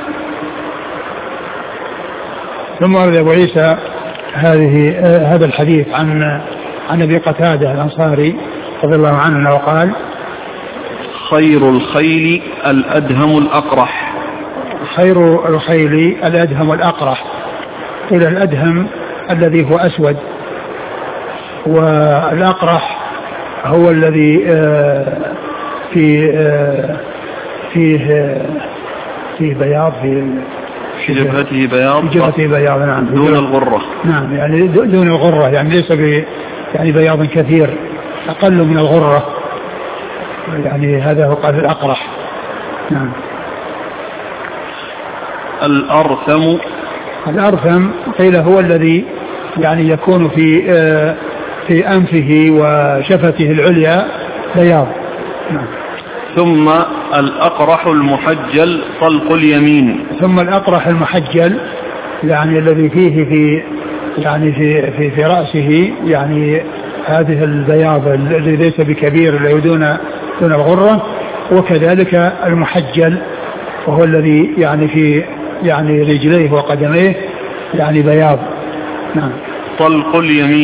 ثم أرد أبو عيسى هذا الحديث عن أبي قتادة الأنصاري رضي الله عنه وقال خير الخيل الأدهم الأقرح. خير الخيل الأدهم الأقرح. إلى الأدهم الذي هو أسود والأقرح هو الذي فيه بياض في جبهته بياض نعم دون الغرة. نعم يعني دون الغرة يعني ليس يعني بياض كثير أقل من الغرة يعني هذا هو قال الأقرح. نعم. الأرثم قيل هو الذي يعني يكون في أنفه وشفته العليا بياض. نعم. ثم الأقرح المحجل طلق اليمين. ثم الأقرح المحجل يعني الذي فيه في رأسه يعني هذه البياض الذي ليس بكبير الذي دون الغرة. وكذلك المحجل وهو الذي يعني في يعني رجليه وقدميه يعني بياض. نعم. طلق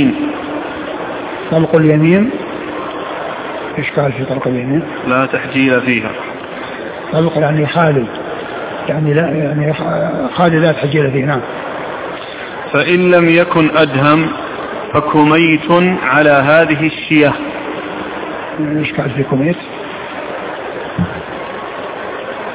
اليمين ايش قال في طلق اليمين؟ لا تحجيل فيها. طلق يعني خالي يعني لا يعني خالي لا تحجيل فيه. نعم. فإن لم يكن أدهم فكميت على هذه الشية. ايش قال في كميت؟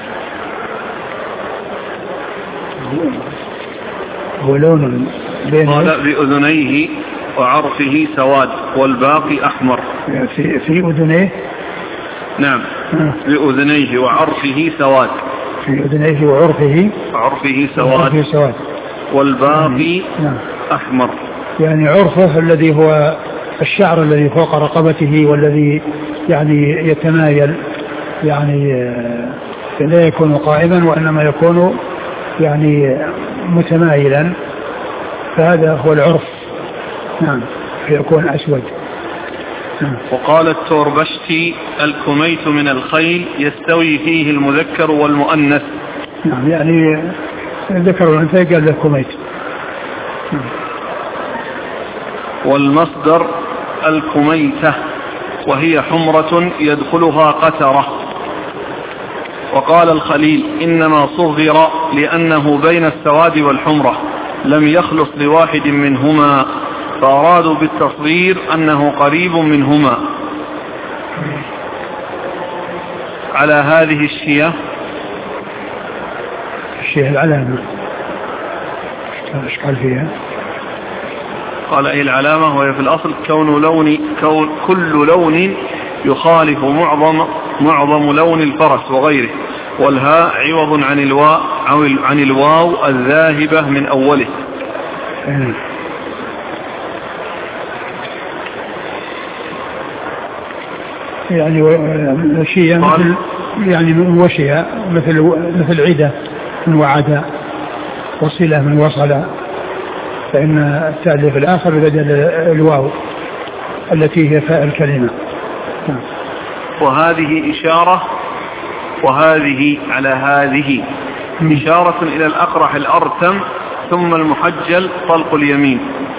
هو لون قال بأذنيه وعرفه سواد والباقي أحمر. في أذنيه. نعم. بأذنيه وعرفه سواد. في أذنيه وعرفه سواد والباقي أحمر. يعني عرفه الذي هو الشعر الذي فوق رقبته والذي يعني يتمايل، يعني لا يكون قائما وإنما يكون يعني متمايلا، فهذا هو العرف. نعم. فيكون أسود. وقال التوربشتي الكميت من الخيل يستوي فيه المذكر والمؤنث. نعم. يعني الذكر والأنثى قال له كميت. والمصدر الكميتة وهي حمرة يدخلها قترة. وقال الخليل إنما صغر لأنه بين السواد والحمرة لم يخلص لواحد منهما، فأرادوا بالتصغير أنه قريب منهما. على هذه الشيء العلامة اشكال فيها. قال أي العلامة وهي في الأصل كل لون يخالف معظم لون الفرس وغيره، والهاء عوض عن الواو الذاهبة من أوله. يعني شيء مثل يعني من وشية مثل عدة من وعدة، وصلة من وصلة، فإن التالي في الآخر بدل الواو التي هي فاء الكلمة. وهذه إشارة، وهذه على هذه إشارة إلى الأقرح الأرتم ثم المحجل طلق اليمين.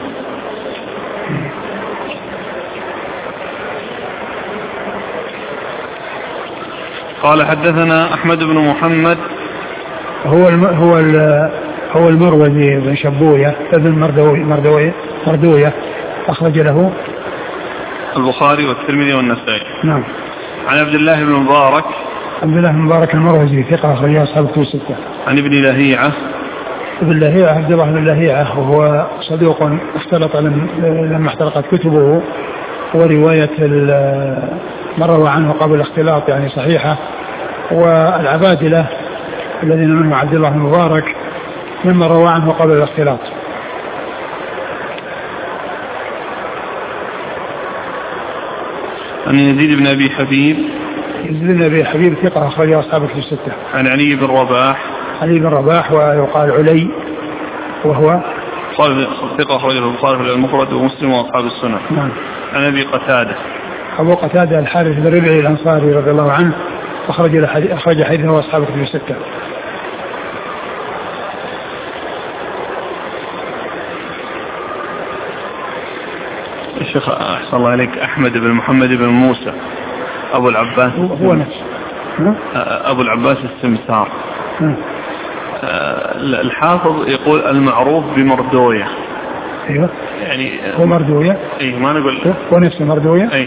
قال حدثنا أحمد بن محمد هو المروزي بن شبوية ابن مردوية أخرج له البخاري والترمذي والنسائي. نعم. عن عبد الله بن مبارك المروزي ثقة أخرج أصحاب الكتب الستة. عن ابن لهيعة عبد الله بن لهيعة وهو صدوق اختلط لما احترقت كتبه، ورواية من روى عنه قبل الاختلاط يعني صحيحة. والعبادلة الذين منهم عبد الله بن مبارك مما روى عنه قبل الاختلاط. عن يزيد بن أبي حبيب ثقة أخرج أصحاب الكتب الستة. عن علي بن رباح ويقال علي وهو ثقة أخرجه البخاري في المفرد ومسلم وأصحاب السنة. نعم. عن أبي قتادة أبو قتادة الحارث بن ربيعي الأنصاري رضي الله عنه أخرج حديثه أصحاب الكتب الستة. الشيخ أحسن الله عليك أحمد بن محمد بن موسى أبو العباس هو نفسه أبو العباس السمسار. الحافظ يقول المعروف بمردوية. أيوة. يعني هو مردوية. أي ما نقول هو نفسه مردوية. أي.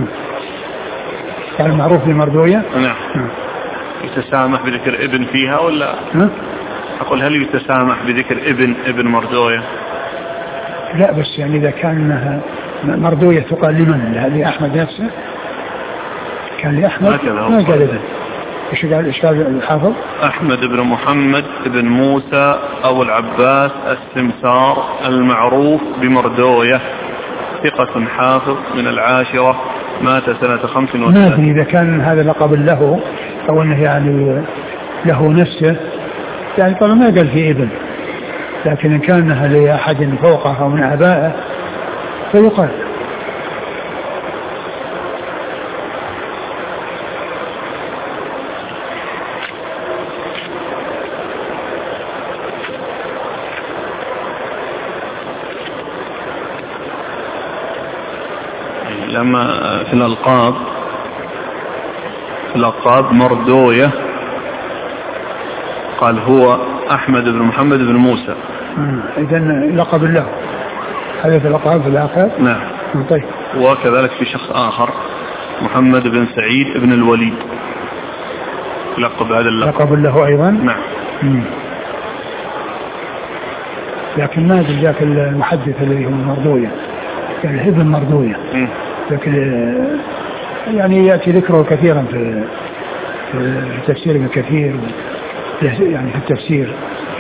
يعني المعروف بمردوية. نعم. يتسامح بذكر ابن فيها ولا؟ أقول هل يتسامح بذكر ابن مردوية؟ لا بس يعني إذا كان مردوية تقال لمن؟ لأحمد نفسه؟ كان لأحمد ما قال ابن. إيش قال الحافظ؟ أحمد بن محمد بن موسى أبو العباس السمسار المعروف بمردوية ثقة حافظ من العاشرة مات سنة 35. ما أدري إذا كان هذا لقب له أو أنه يعني له نفسه، يعني طبعا ما قال في ابن، لكن إن كان لأحد فوقه أو من آبائه فيقال. لما في الألقاب مردوية قال هو أحمد بن محمد بن موسى. إذن لقب له هذا في الألقاب في الآخر. نعم. طيب. وكذلك في شخص آخر محمد بن سعيد بن الوليد لقب هذا اللقب. لقب له أيضا. نعم. لكن ما أدري ذاك المحدث الذي هو المرضوية، يعني ابن مردوية، لكن يعني يأتي ذكره كثيرا في تفسير ابن كثير، يعني في التفسير.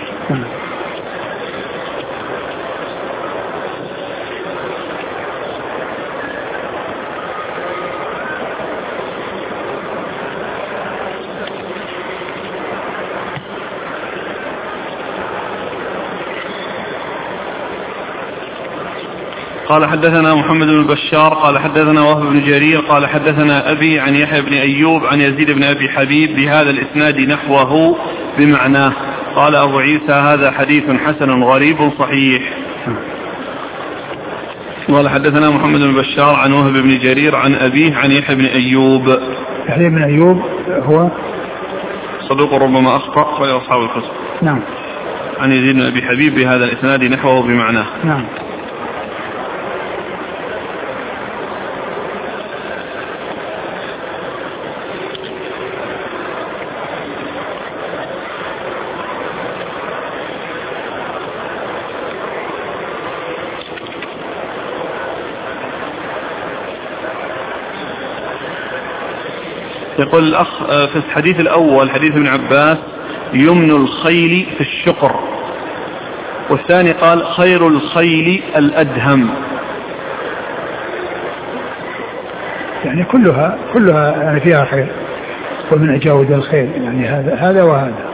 قال حدثنا محمد بن بشار قال حدثنا وهب بن جرير قال حدثنا أبي عن يحيى بن أيوب عن يزيد بن أبي حبيب بهذا الإسناد نحوه بمعناه. قال أبو عيسى هذا حديث حسن غريب صحيح. قال حدثنا محمد بن بشار عن وهب بن جرير عن أبيه عن يحيى بن أيوب. يحيى بن أيوب هو صدوق ربما أخطأ وهو أصحاب الكتب. نعم. عن يزيد بن أبي حبيب بهذا الإسناد نحوه بمعناه. نعم. يقول الأخ في الحديث الأول حديث ابن عباس يمن الخيل في الشقر، والثاني قال خير الخيل الأدهم. يعني كلها يعني فيها خير، ومن أجاود الخير يعني هذا وهذا.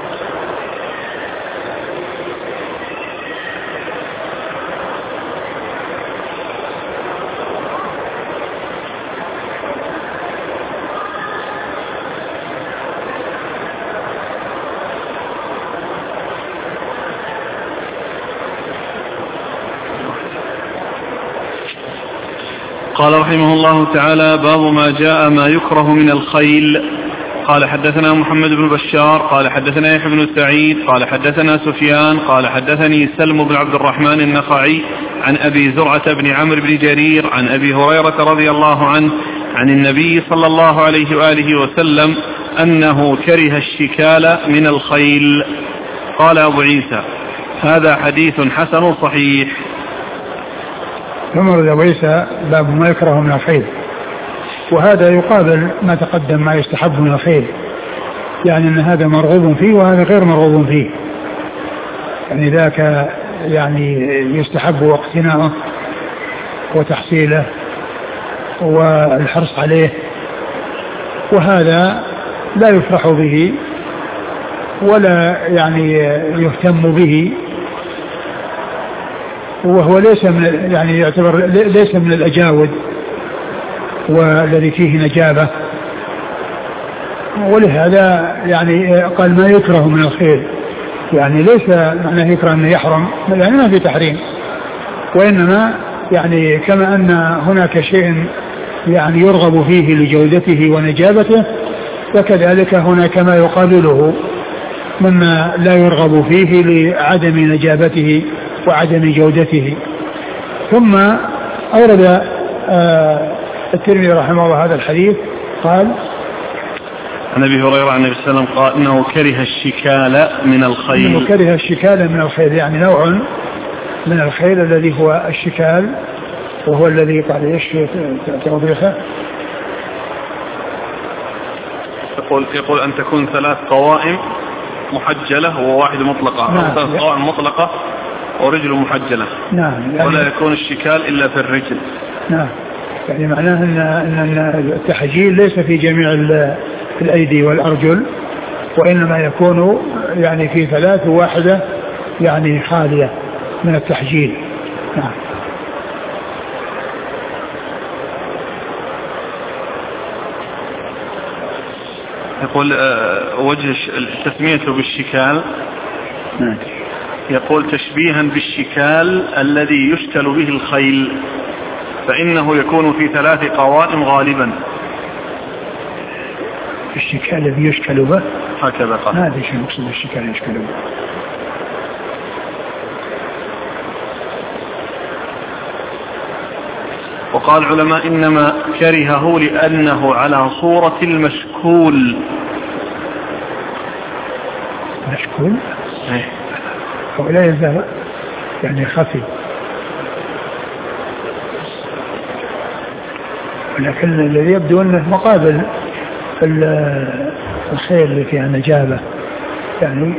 قال رحمه الله تعالى باب ما جاء ما يكره من الخيل. قال حدثنا محمد بن بشار قال حدثنا يحيى بن سعيد قال حدثنا سفيان قال حدثني سلم بن عبد الرحمن النخعي عن أبي زرعة بن عمرو بن جرير عن أبي هريرة رضي الله عنه عن النبي صلى الله عليه وآله وسلم أنه كره الشكال من الخيل. قال أبو عيسى هذا حديث حسن صحيح. ثم أبو عيسى باب ما يكره من الخيل، وهذا يقابل ما تقدم ما يستحب من الخيل، يعني أن هذا مرغوب فيه وهذا غير مرغوب فيه، يعني ذاك يعني يستحب اقتناؤه وتحصيله والحرص عليه، وهذا لا يفرح به ولا يعني يهتم به، وهو ليس من يعني يعتبر ليس من الأجاود والذي فيه نجابة، ولهذا يعني قال ما يكره من الخيل، يعني ليس معناه يكره أنه يحرم، يعني ما في تحريم، وإنما يعني كما أن هناك شيء يعني يرغب فيه لجودته ونجابته، وكذلك هناك ما يقابله مما لا يرغب فيه لعدم نجابته وعدم جودته. ثم أورد الترمذي رحمه الله هذا الحديث قال عن أبي هريرة عن النبي صلى الله عليه وسلم قال إنه كره الشكال من الخيل. إنه كره الشكال من الخيل، يعني نوع من الخيل الذي هو الشكال، وهو الذي قال ايش توضيحه؟ يقول أن تكون 3 قوائم محجلة وواحد مطلقة. نعم. 3 قوائم مطلقة ورجل محجلة. نعم. يعني ولا يكون الشكال إلا في الرجل. نعم. يعني معناه أن التحجيل ليس في جميع الأيدي والأرجل، وإنما يكون يعني في 3 واحدة يعني خالية من التحجيل. نعم. يقول وجه تسميته بالشكال. نعم. يقول تشبيها بالشكال الذي يشكل به الخيل، فإنه يكون في 3 قوائم غالبا. الشكال الذي يشكل به هكذا قال. هذا شيء مقصود الشكال يشكل به. وقال علماء إنما كرهه لأنه على صورة المشكول. مشكول؟ هو لا يزال يعني خفي. لكن الذي يبدو أنه مقابل الخير اللي فيها نجابة يعني.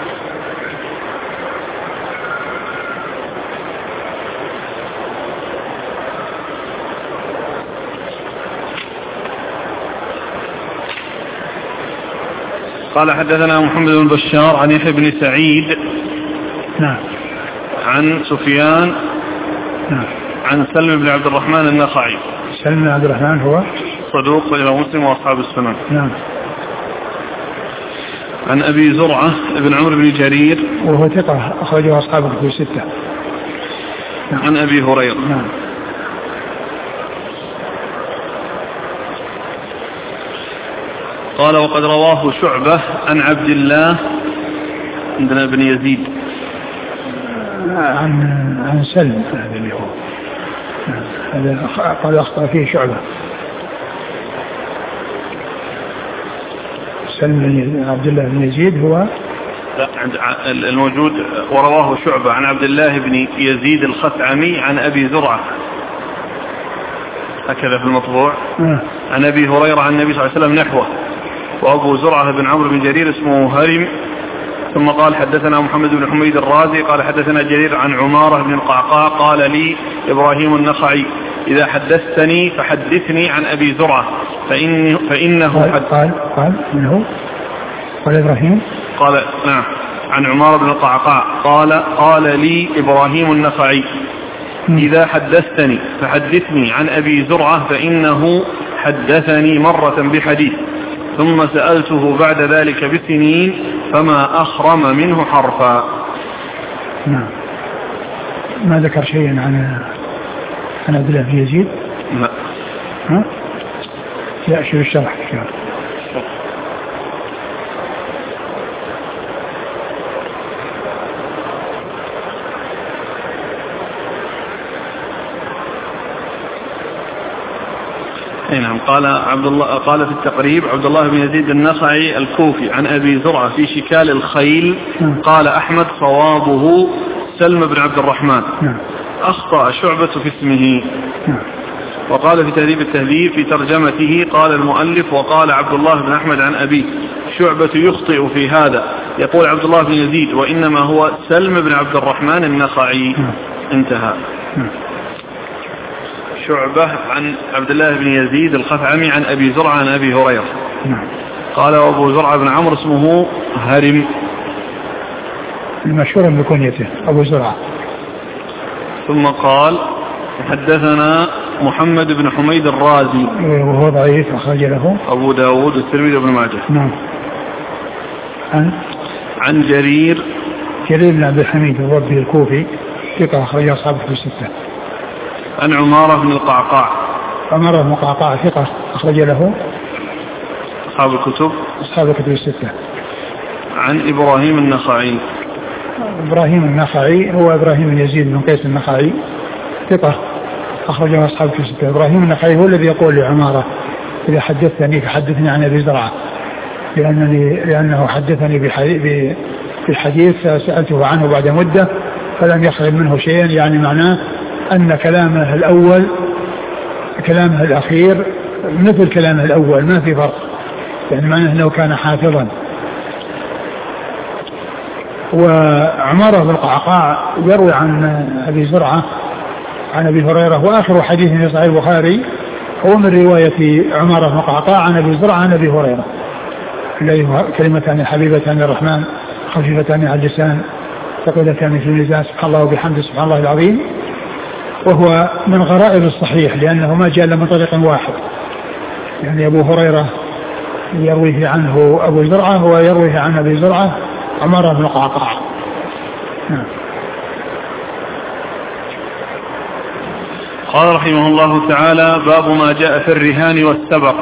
قال حدثنا محمد بن بشار عن يحيى بن سعيد نعم عن سفيان نعم عن سلم بن عبد الرحمن النخعي. سلم بن عبد الرحمن هو صدوق وإلى مسلم وأصحاب السنن. نعم. عن أبي زرعة بن عمرو بن جرير وهو ثقة أخرجه أصحاب الكتب الستة. نعم. عن أبي هريرة. نعم. قال وقد رواه شعبة عن عبد الله عندنا بن يزيد عن سلم هذا اللي هو هذا قال أخطأ فيه شعبة. سلم بن عبد الله بن يزيد هو لا الموجود ورواه شعبة عن عبد الله بن يزيد الخثعمي عن أبي زرعة هكذا في المطبوع عن أبي هريرة عن النبي صلى الله عليه وسلم نحوه. وأبو زرعة بن عمرو بن جرير اسمه هرم. ثم قال حدثنا محمد بن حميد الرازي قال حدثنا جرير عن عمارة بن القعقاع قال لي إبراهيم النخعي إذا حدثتني فحدثني عن أبي زرعة فإنه قال منه قال إبراهيم قال نعم عن عمارة بن القعقاع قال لي إبراهيم النخعي إذا حدثتني فحدثني عن أبي زرعة فإنه حدثني مرة بحديث ثم سألته بعد ذلك بسنين فما أخرم منه حرفا. نعم. ما ذكر شيئا عن عبد الله بن يزيد؟ لا. ها؟ لا شو الشرح نعم. قال عبد الله قال في التقريب عبد الله بن يزيد النخعي الكوفي عن أبي زرعة في شكال الخيل. قال أحمد صوابه سلم بن عبد الرحمن. أخطأ شعبة في اسمه. وقال في تهذيب التهذيب في ترجمته قال المؤلف وقال عبد الله بن أحمد عن أبي شعبة يخطئ في هذا يقول عبد الله بن يزيد وإنما هو سلم بن عبد الرحمن النخعي. انتهى. شعبة عن عبد الله بن يزيد الخثعمي عن أبي زرعة عن أبي هريرة. قال أبو زرعة بن عمرو اسمه هرم المشهور بكنيته أبو زرعة. ثم قال حدثنا محمد بن حميد الرازي وهو ضعيف أخرج له أبو داود والترمذي وابن ماجه. نعم. عن جرير بن عبد الحميد الربي الكوفي ثقة أخرج أصحاب الكتب الستة. عن عمارة بن القعقاع عمارة بن القعقاع ثقة أخرج له أصحاب الكتب الستة. عن إبراهيم النخعي هو إبراهيم بن يزيد بن قيس النخعي ثقة أخرجه أصحاب الكتب الستة. إبراهيم النخعي هو الذي يقول لعمارة إذا حدثني فحدثني عن أبي زرعة لأنه حدثني بحديث سألته عنه بعد مدة فلم يخرج منه شيئا يعني معناه أن كلامه الأخير مثل كلامه الأول ما في فرق يعني معناه أنه كان حافظا. وعمارة بن القعقاع يروي عن أبي زرعة عن أبي هريرة وآخر حديث في صحيح البخاري هو من رواية عمارة بن القعقاع عن أبي زرعة عن أبي هريرة الذي كلمتان حبيبتان الرحمن خفيفتان على اللسان ثقيلتان في الميزان سبحان الله وبحمده سبحان الله العظيم. وهو من غرائب الصحيح لأنه ما جاء من طريق واحد يعني أبو هريرة يرويه عنه أبو زرعة ويرويه عن أبي زرعة عمارة بن القعقاع. قال رحمه الله تعالى باب ما جاء في الرهان والسبق.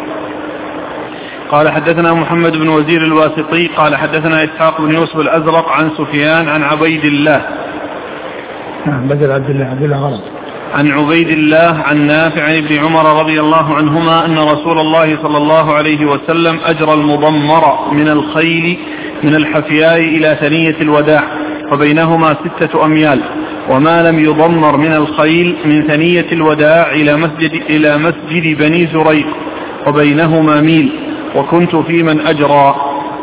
قال حدثنا محمد بن وزير الواسطي قال حدثنا إسحاق بن يوسف الأزرق عن سفيان عن عبيد الله بدل عبد الله غلط عن عبيد الله عن نافع عن ابن عمر رضي الله عنهما أن رسول الله صلى الله عليه وسلم أجرى المضمر من الخيل من الحفياء إلى ثنية الوداع وبينهما 6 أميال، وما لم يضمر من الخيل من ثنية الوداع إلى مسجد بني زريق وبينهما ميل، وكنت في من أجرى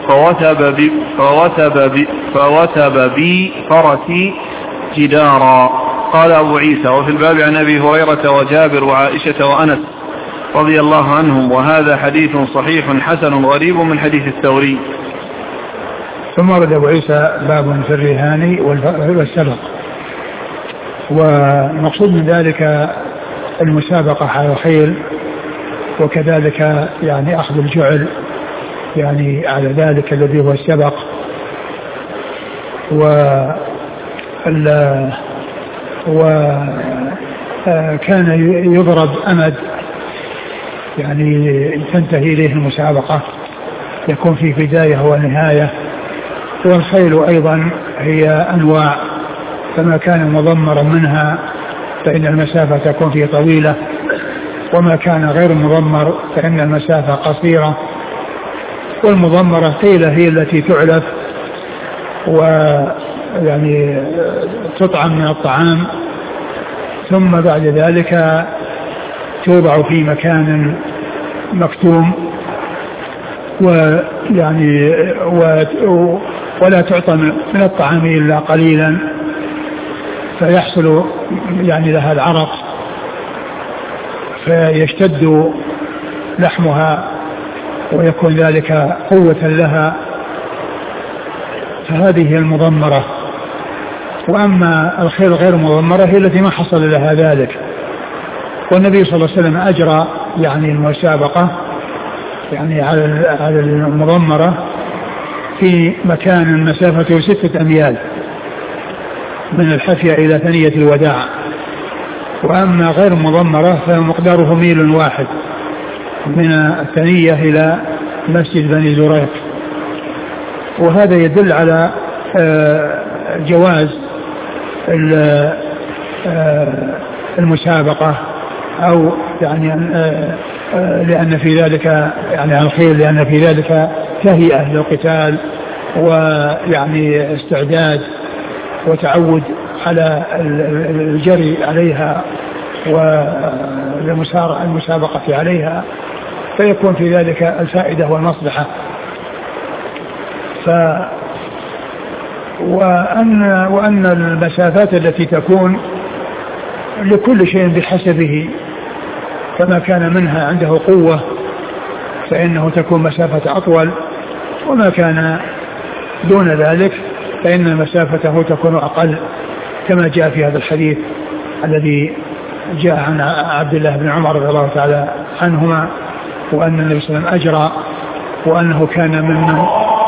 فوثب بي فرسي جدارا. قال أبو عيسى: وفي الباب عن أبي هريرة وجابر وعائشة وأنس رضي الله عنهم، وهذا حديث صحيح حسن غريب من حديث الثوري. ثم ورد أبو عيسى باب في الرهان والسبق، والمقصود من ذلك المسابقة على الخيل، وكذلك يعني أخذ الجعل يعني على ذلك الذي هو السبق. وكان يضرب أمد يعني تنتهي إليه المسابقة، يكون في بداية ونهاية. والخيل أيضا هي أنواع، فما كان مضمرا منها فإن المسافة تكون فيه طويلة، وما كان غير مضمر فإن المسافة قصيرة. والمضمرة قيل هي التي تعلف ويعني تطعم من الطعام، ثم بعد ذلك توضع في مكان مكتوم، ويعني ولا تعطى من الطعام إلا قليلا، فيحصل يعني لها العرق فيشتد لحمها ويكون ذلك قوة لها، فهذه هي المضمرة. وأما الخيل غير المضمرة هي التي ما حصل لها ذلك. والنبي صلى الله عليه وسلم أجرى يعني المسابقة يعني على المضمرة في مكان مسافته 6 أميال من الحفية إلى ثنية الوداع. وأما غير المضمرة فمقداره 1 واحد من الثنية إلى مسجد بني زريق. وهذا يدل على جواز المسابقة، أو يعني لأن في ذلك يعني الخيل لأن في ذلك تهيئة للقتال ويعني استعداد وتعود على الجري عليها والمسابقة عليها، فيكون في ذلك الفائدة والمصلحة. وأن المسافات التي تكون لكل شيء بحسبه، فما كان منها عنده قوة فإنه تكون مسافة أطول، وما كان دون ذلك فإن مسافته تكون أقل، كما جاء في هذا الحديث الذي جاء عن عبد الله بن عمر رضي الله تعالى عنهما، وأن النبي صلى الله عليه وسلم أجرى، وأنه كان ممن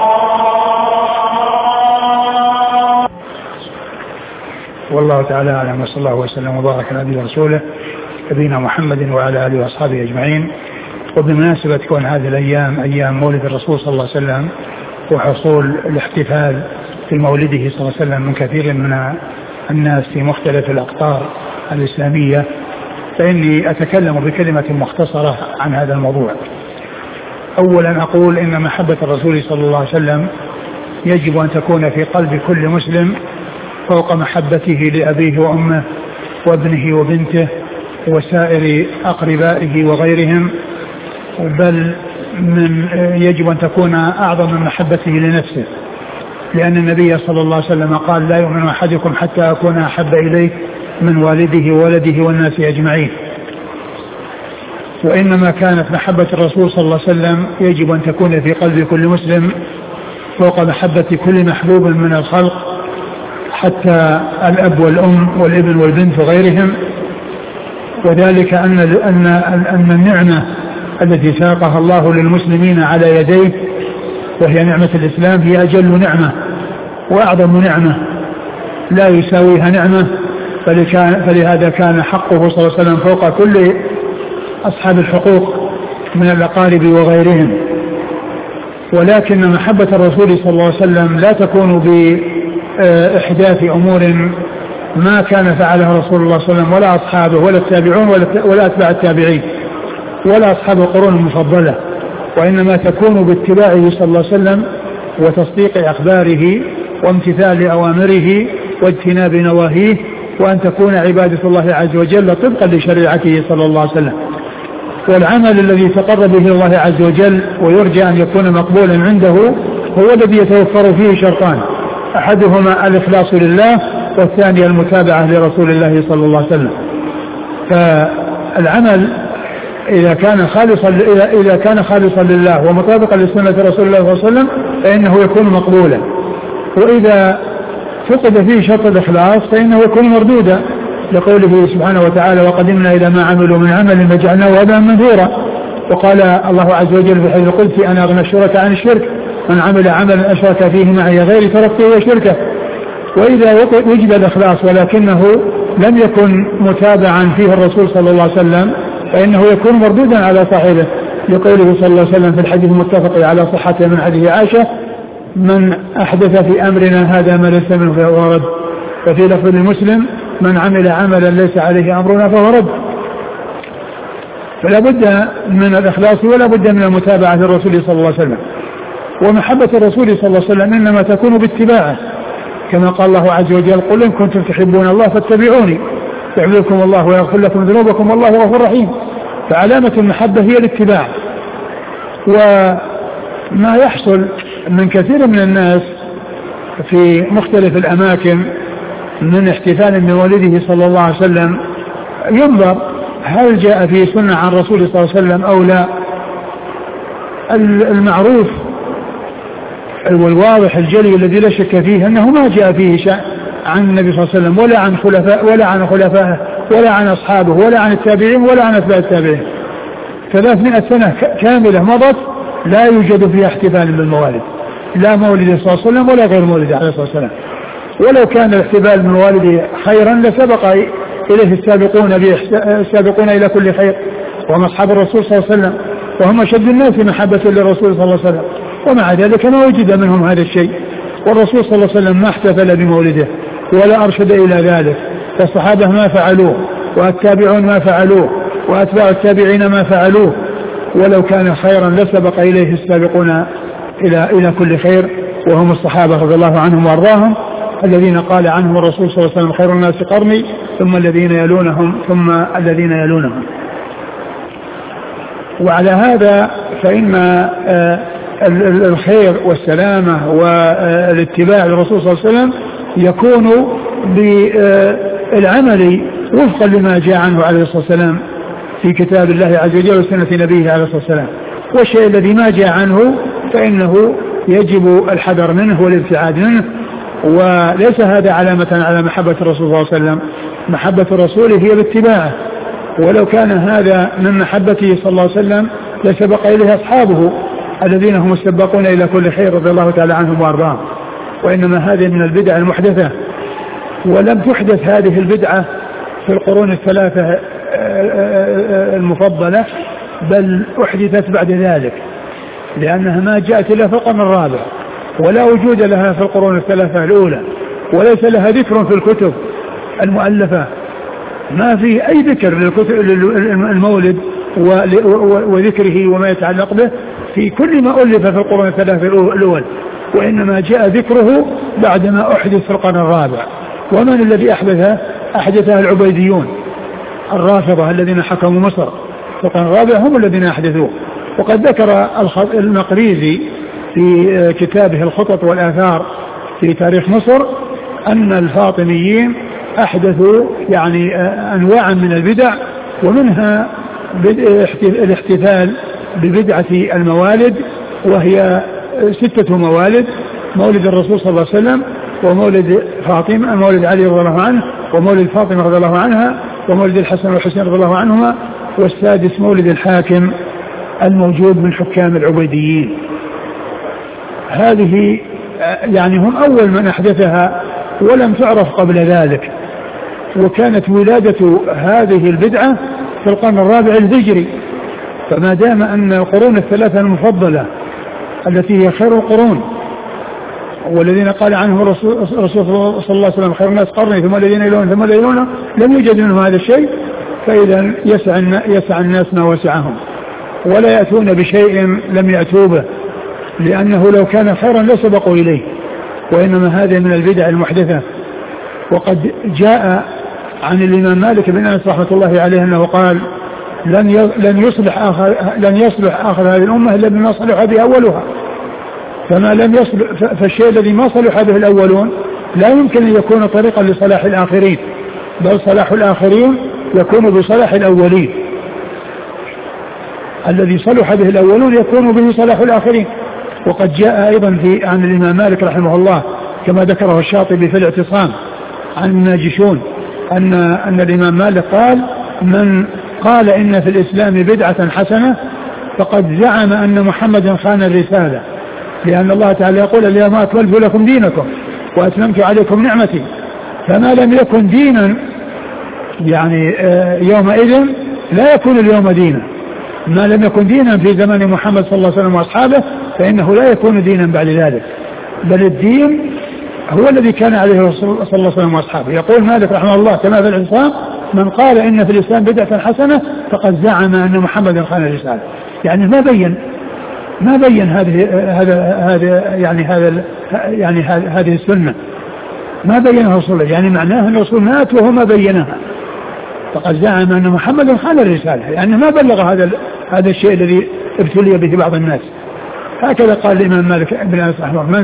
والله تعالى أعلم. وصلى الله وسلم وبارك على نبينا ورسوله نبينا محمد وعلى آله وأصحابه أجمعين. وبمناسبة كون هذه الأيام أيام مولد الرسول صلى الله عليه وسلم وحصول الاحتفال في مولده صلى الله عليه وسلم من كثير من الناس في مختلف الأقطار الإسلامية، فإني أتكلم بكلمة مختصرة عن هذا الموضوع. أولا أقول إن محبة الرسول صلى الله عليه وسلم يجب أن تكون في قلب كل مسلم فوق محبته لأبيه وأمه وابنه وبنته وسائر أقربائه وغيرهم، بل يجب أن تكون أعظم من محبته لنفسه، لأن النبي صلى الله عليه وسلم قال: لا يؤمن أحدكم حتى أكون أحب إليه من والده وولده والناس أجمعين. وإنما كانت محبة الرسول صلى الله عليه وسلم يجب أن تكون في قلب كل مسلم فوق محبة كل محبوب من الخلق، حتى الأب والأم والابن والبنت وغيرهم. وذلك أن النعمة التي ساقها الله للمسلمين على يديه وهي نعمة الإسلام هي أجل نعمة وأعظم نعمة لا يساويها نعمة، فلهذا كان حقه صلى الله عليه وسلم فوق كل أصحاب الحقوق من الأقارب وغيرهم. ولكن محبة الرسول صلى الله عليه وسلم لا تكون بإحداث أمور ما كان فعلها رسول الله صلى الله عليه وسلم ولا أصحابه ولا التابعون ولا أتباع التابعين ولا أصحاب القرون المفضلة، وإنما تكون باتباعه صلى الله عليه وسلم وتصديق أخباره وامتثال لأوامره واجتناب نواهيه، وأن تكون عبادة الله عز وجل طبقا لشريعته صلى الله عليه وسلم. والعمل الذي تقرب به الله عز وجل ويرجى أن يكون مقبولا عنده هو الذي يتوفر فيه شرطان، أحدهما الإخلاص لله، والثاني المتابعة لرسول الله صلى الله عليه وسلم. فالعمل إذا كان خالصا لله ومطابقا لسنة رسول الله صلى الله عليه وسلم فإنه يكون مقبولا، وإذا فقد فيه شرط الإخلاص فإنه يكون مردودا، لقوله سبحانه وتعالى: وقدمنا إلى ما عملوا من عمل فجعلناه هباء منثورا. وقال الله عز وجل في الحديث القدسي: أنا أغنى الشركاء عن الشرك، من عمل عملا أشرك فيه معي غيري تركته وشركه. وإذا وجد الإخلاص ولكنه لم يكن متابعا فيه الرسول صلى الله عليه وسلم فإنه يكون مردودا على صاحبه، لقوله صلى الله عليه وسلم في الحديث المتفق على صحته من حديث عائشة: من أحدث في أمرنا هذا ما ليس منه فهو رد. وفي لفظ لمسلم: من عمل عملا ليس عليه أمرنا فهو رد. فلا بد من الإخلاص ولا بد من المتابعة للرسول صلى الله عليه وسلم. ومحبة الرسول صلى الله عليه وسلم إنما تكون باتباعه، كما قال الله عز وجل: قل إن كنتم تحبون الله فاتبعوني يحببكم الله ويغفر لكم ذنوبكم والله غفور رحيم. فعلامة المحبة هي الاتباع. وما يحصل من كثير من الناس في مختلف الأماكن من احتفال بمولده صلى الله عليه وسلم ينظر هل جاء فيه سنة عن رسول صلى الله عليه وسلم أو لا. المعروف والواضح الجلي الذي لا شك فيه أنه ما جاء فيه شيء عن النبي صلى الله عليه وسلم ولا عن خلفائه ولا عن أصحابه ولا عن التابعين ولا عن أتباع التابعين. 300 سنة كاملة مضت لا يوجد فيها احتفال بالموالد، لا مولد صلى الله عليه وسلم ولا غير مولد عليه الصلاة والسلام. ولو كان الاحتفال بالموالد خيرا لسبق إليه السابقون إلى كل خير، وهم أصحاب الرسول صلى الله عليه وسلم، وهم أشد الناس محبة للرسول صلى الله عليه وسلم، ومع ذلك ما وجد منهم هذا الشيء. والرسول صلى الله عليه وسلم ما احتفل بمولده ولا أرشد إلى ذلك، فالصحابة ما فعلوه، والتابعون ما فعلوه، وأتباع التابعين ما فعلوه. ولو كان خيرا لسبق إليه السابقون إلى كل خير، وهم الصحابة رضي الله عنهم وارضاهم، الذين قال عنهم الرسول صلى الله عليه وسلم: خير الناس قرني ثم الذين يلونهم ثم الذين يلونهم. وعلى هذا فإن الخير والسلامة والاتباع للرسول صلى الله عليه وسلم يكون بالعمل وفقا لما جاء عنه عليه الصلاة والسلام في كتاب الله عز وجل وسنة نبيه عليه الصلاة والسلام. والشيء الذي ما جاء عنه فإنه يجب الحذر منه والابتعاد منه، وليس هذا علامة على محبة الرسول صلى الله عليه وسلم. محبة الرسول هي باتباعه، ولو كان هذا من محبته صلى الله عليه وسلم لسبق إليه أصحابه الذين هم السباقون إلى كل خير رضي الله تعالى عنهم وارضاهم. وإنما هذه من البدع المحدثة، ولم تحدث هذه البدعة في القرون الثلاثة المفضلة، بل أحدثت بعد ذلك، لأنها ما جاءت إلا في القرن الرابع، ولا وجود لها في القرون الثلاثة الأولى، وليس لها ذكر في الكتب المؤلفة. ما في أي ذكر للمولد وذكره وما يتعلق به في كل ما ألف في القرون الثلاثة الأول، وإنما جاء ذكره بعدما أحدث في القرن الرابع. ومن الذي أحدثها العبيديون الرافضة الذين حكموا مصر في القرن الرابع، هم الذين أحدثوه. وقد ذكر المقريزي في كتابه الخطط والآثار في تاريخ مصر أن الفاطميين أحدثوا يعني أنواعا من البدع، ومنها الاحتفال ببدعة الموالد، وهي 6 موالد: مولد الرسول صلى الله عليه وسلم، ومولد فاطمة، مولد علي رضي الله عنه، ومولد فاطمة رضي الله عنها، ومولد الحسن والحسين رضي الله عنهما، والسادس مولد الحاكم الموجود من حكام العبيديين. هذه يعني هم أول من أحدثها ولم تعرف قبل ذلك، وكانت ولادة هذه البدعة في القرن الرابع الهجري. فما دام أن القرون الثلاثة المفضلة التي هي خير القرون، والذين قال عنه الرسول صلى الله عليه وسلم: خير الناس قرني ثم الذين يلون ثم الذين يلون، لم يوجد منهم هذا الشيء، فإذا يسع الناس ما وسعهم، ولا يأتون بشيء لم يأتوا به، لأنه لو كان خيرا لسبقوا إليه. وإنما هذه من البدع المحدثة. وقد جاء عن الإمام مالك بن أنس رحمة الله عليه أنه قال لن يصلح آخر هذه الأمة إلا بما صلح به أولها، فما لم يصلح فالشيء الذي ما صلح به الأولون لا يمكن أن يكون طريقا لصلاح الآخرين، بل صلاح الآخرين يكون بصلاح الأولين، الذي صلح به الأولون يكون به صلاح الآخرين. وقد جاء أيضا عن الإمام مالك رحمه الله كما ذكره الشاطبي في الاعتصام عن الناجشون أن الإمام مالك قال من قال إن في الإسلام بدعة حسنة فقد زعم أن محمدا خان الرسالة، لأن الله تعالى يقول اليوم أكملت لكم دينكم وأتممت عليكم نعمتي، فما لم يكن دينا يعني يومئذ لا يكون اليوم دينا، ما لم يكن دينا في زمن محمد صلى الله عليه وسلم وأصحابه فإنه لا يكون دينا بعد ذلك، بل الدين هو الذي كان عليه صلى الله عليه وسلم وأصحابه. يقول مالك رحمه الله كما في الإعتصام من قال إن في الإسلام بدعة حسنة فقد زعم أن محمدا خان الرسالة، يعني ما بين هذه السنة، ما بينها رسول الله، يعني معناه أن الرسول مات وهو ما بينها، فقد زعم أن محمدا خان الرسالة، يعني ما بلغ هذا الشيء الذي ابتلي به بعض الناس. هكذا قال الإمام مالك بن أنس رحمه الله من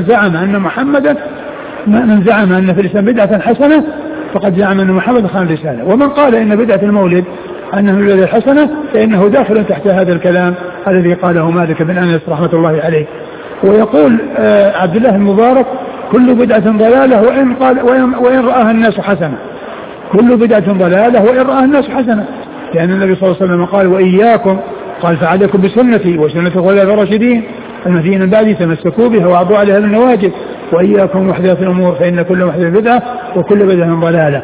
زعم أن في الإسلام بدعة حسنة فقد زعم أن محمد خان الرسالة، ومن قال إن بدعة المولد أنه من البدع الحسنة فإنه داخل تحت هذا الكلام الذي قاله مالك بن أنس رحمة الله عليه. ويقول عبد الله المبارك كل بدعة ضلالة وإن رآها الناس حسنة، كل بدعة ضلالة وإن رآها الناس حسنة، لأن النبي صلى الله عليه وسلم قال وإياكم قال فعليكم بسنتي وسنة الخلفاء الراشدين المهديين من بعدي تمسكوا بها وعضوا عليها بالنواجذ وإياكم محدثات الأمور فإن كل محدث بدعة وكل بدعة ضلالة.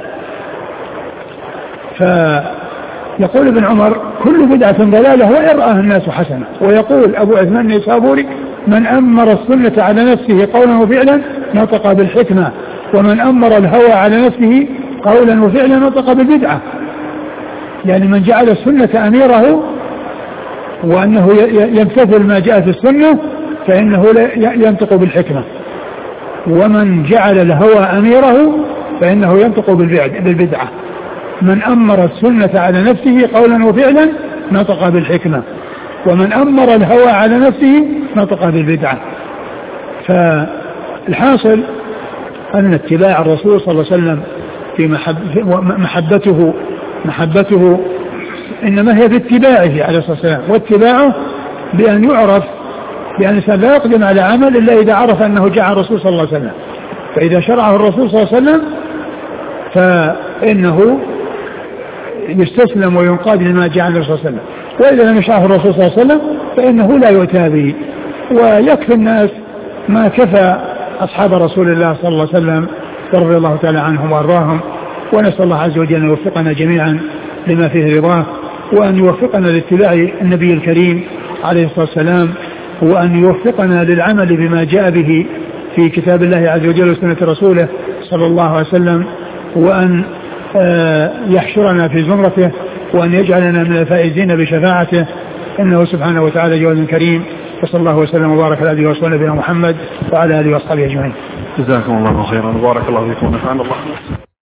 فيقول ابن عمر كل بدعة ضلالة وإن رآها الناس حسنة. ويقول أبو عثمان النيسابوري من أمر السنة على نفسه قولا وفعلا نطق بالحكمة، ومن أمر الهوى على نفسه قولا وفعلا نطق بالبدعة، يعني من جعل السنة أميره وأنه يمتثل ما جاء في السنة فإنه ينطق بالحكمة، ومن جعل الهوى أميره فإنه ينطق بالبدعة. من أمر السنة على نفسه قولا وفعلا نطق بالحكمة، ومن أمر الهوى على نفسه نطق بالبدعة. فالحاصل أن اتباع الرسول صلى الله عليه وسلم في محبته إنما هي باتباعه عليه الصلاة والسلام، واتباعه بأن يعرف بأن الإنسان لا يقدم على عمل إلا إذا عرف أنه جاء الرسول صلى الله عليه وسلم، فإذا شرعه الرسول صلى الله عليه وسلم فإنه يستسلم وينقاد لما جاء عن الرسول صلى الله عليه وسلم، وإذا لم يشرعه الرسول صلى الله عليه وسلم فإنه لا يؤتى به. ويكفي الناس ما كفى أصحاب رسول الله صلى الله عليه وسلم رضي الله تعالى عنهم وأرضاهم، ونسأل الله عز وجل أن يوفقنا جميعا لما فيه رضاه، وأن يوفقنا لاتباع النبي الكريم عليه الصلاة والسلام، وأن يوفقنا للعمل بما جاء به في كتاب الله عز وجل وسنة رسوله صلى الله عليه وسلم، وأن يحشرنا في زمرته، وأن يجعلنا من الفائزين بشفاعته، إنه سبحانه وتعالى جواد كريم. وصلى الله وسلم وبارك على آله وصحبه نبينا محمد وعلى آله وأصحابه أجمعين. جزاكم الله خيرا وبارك الله فيكم ونفعنا الله.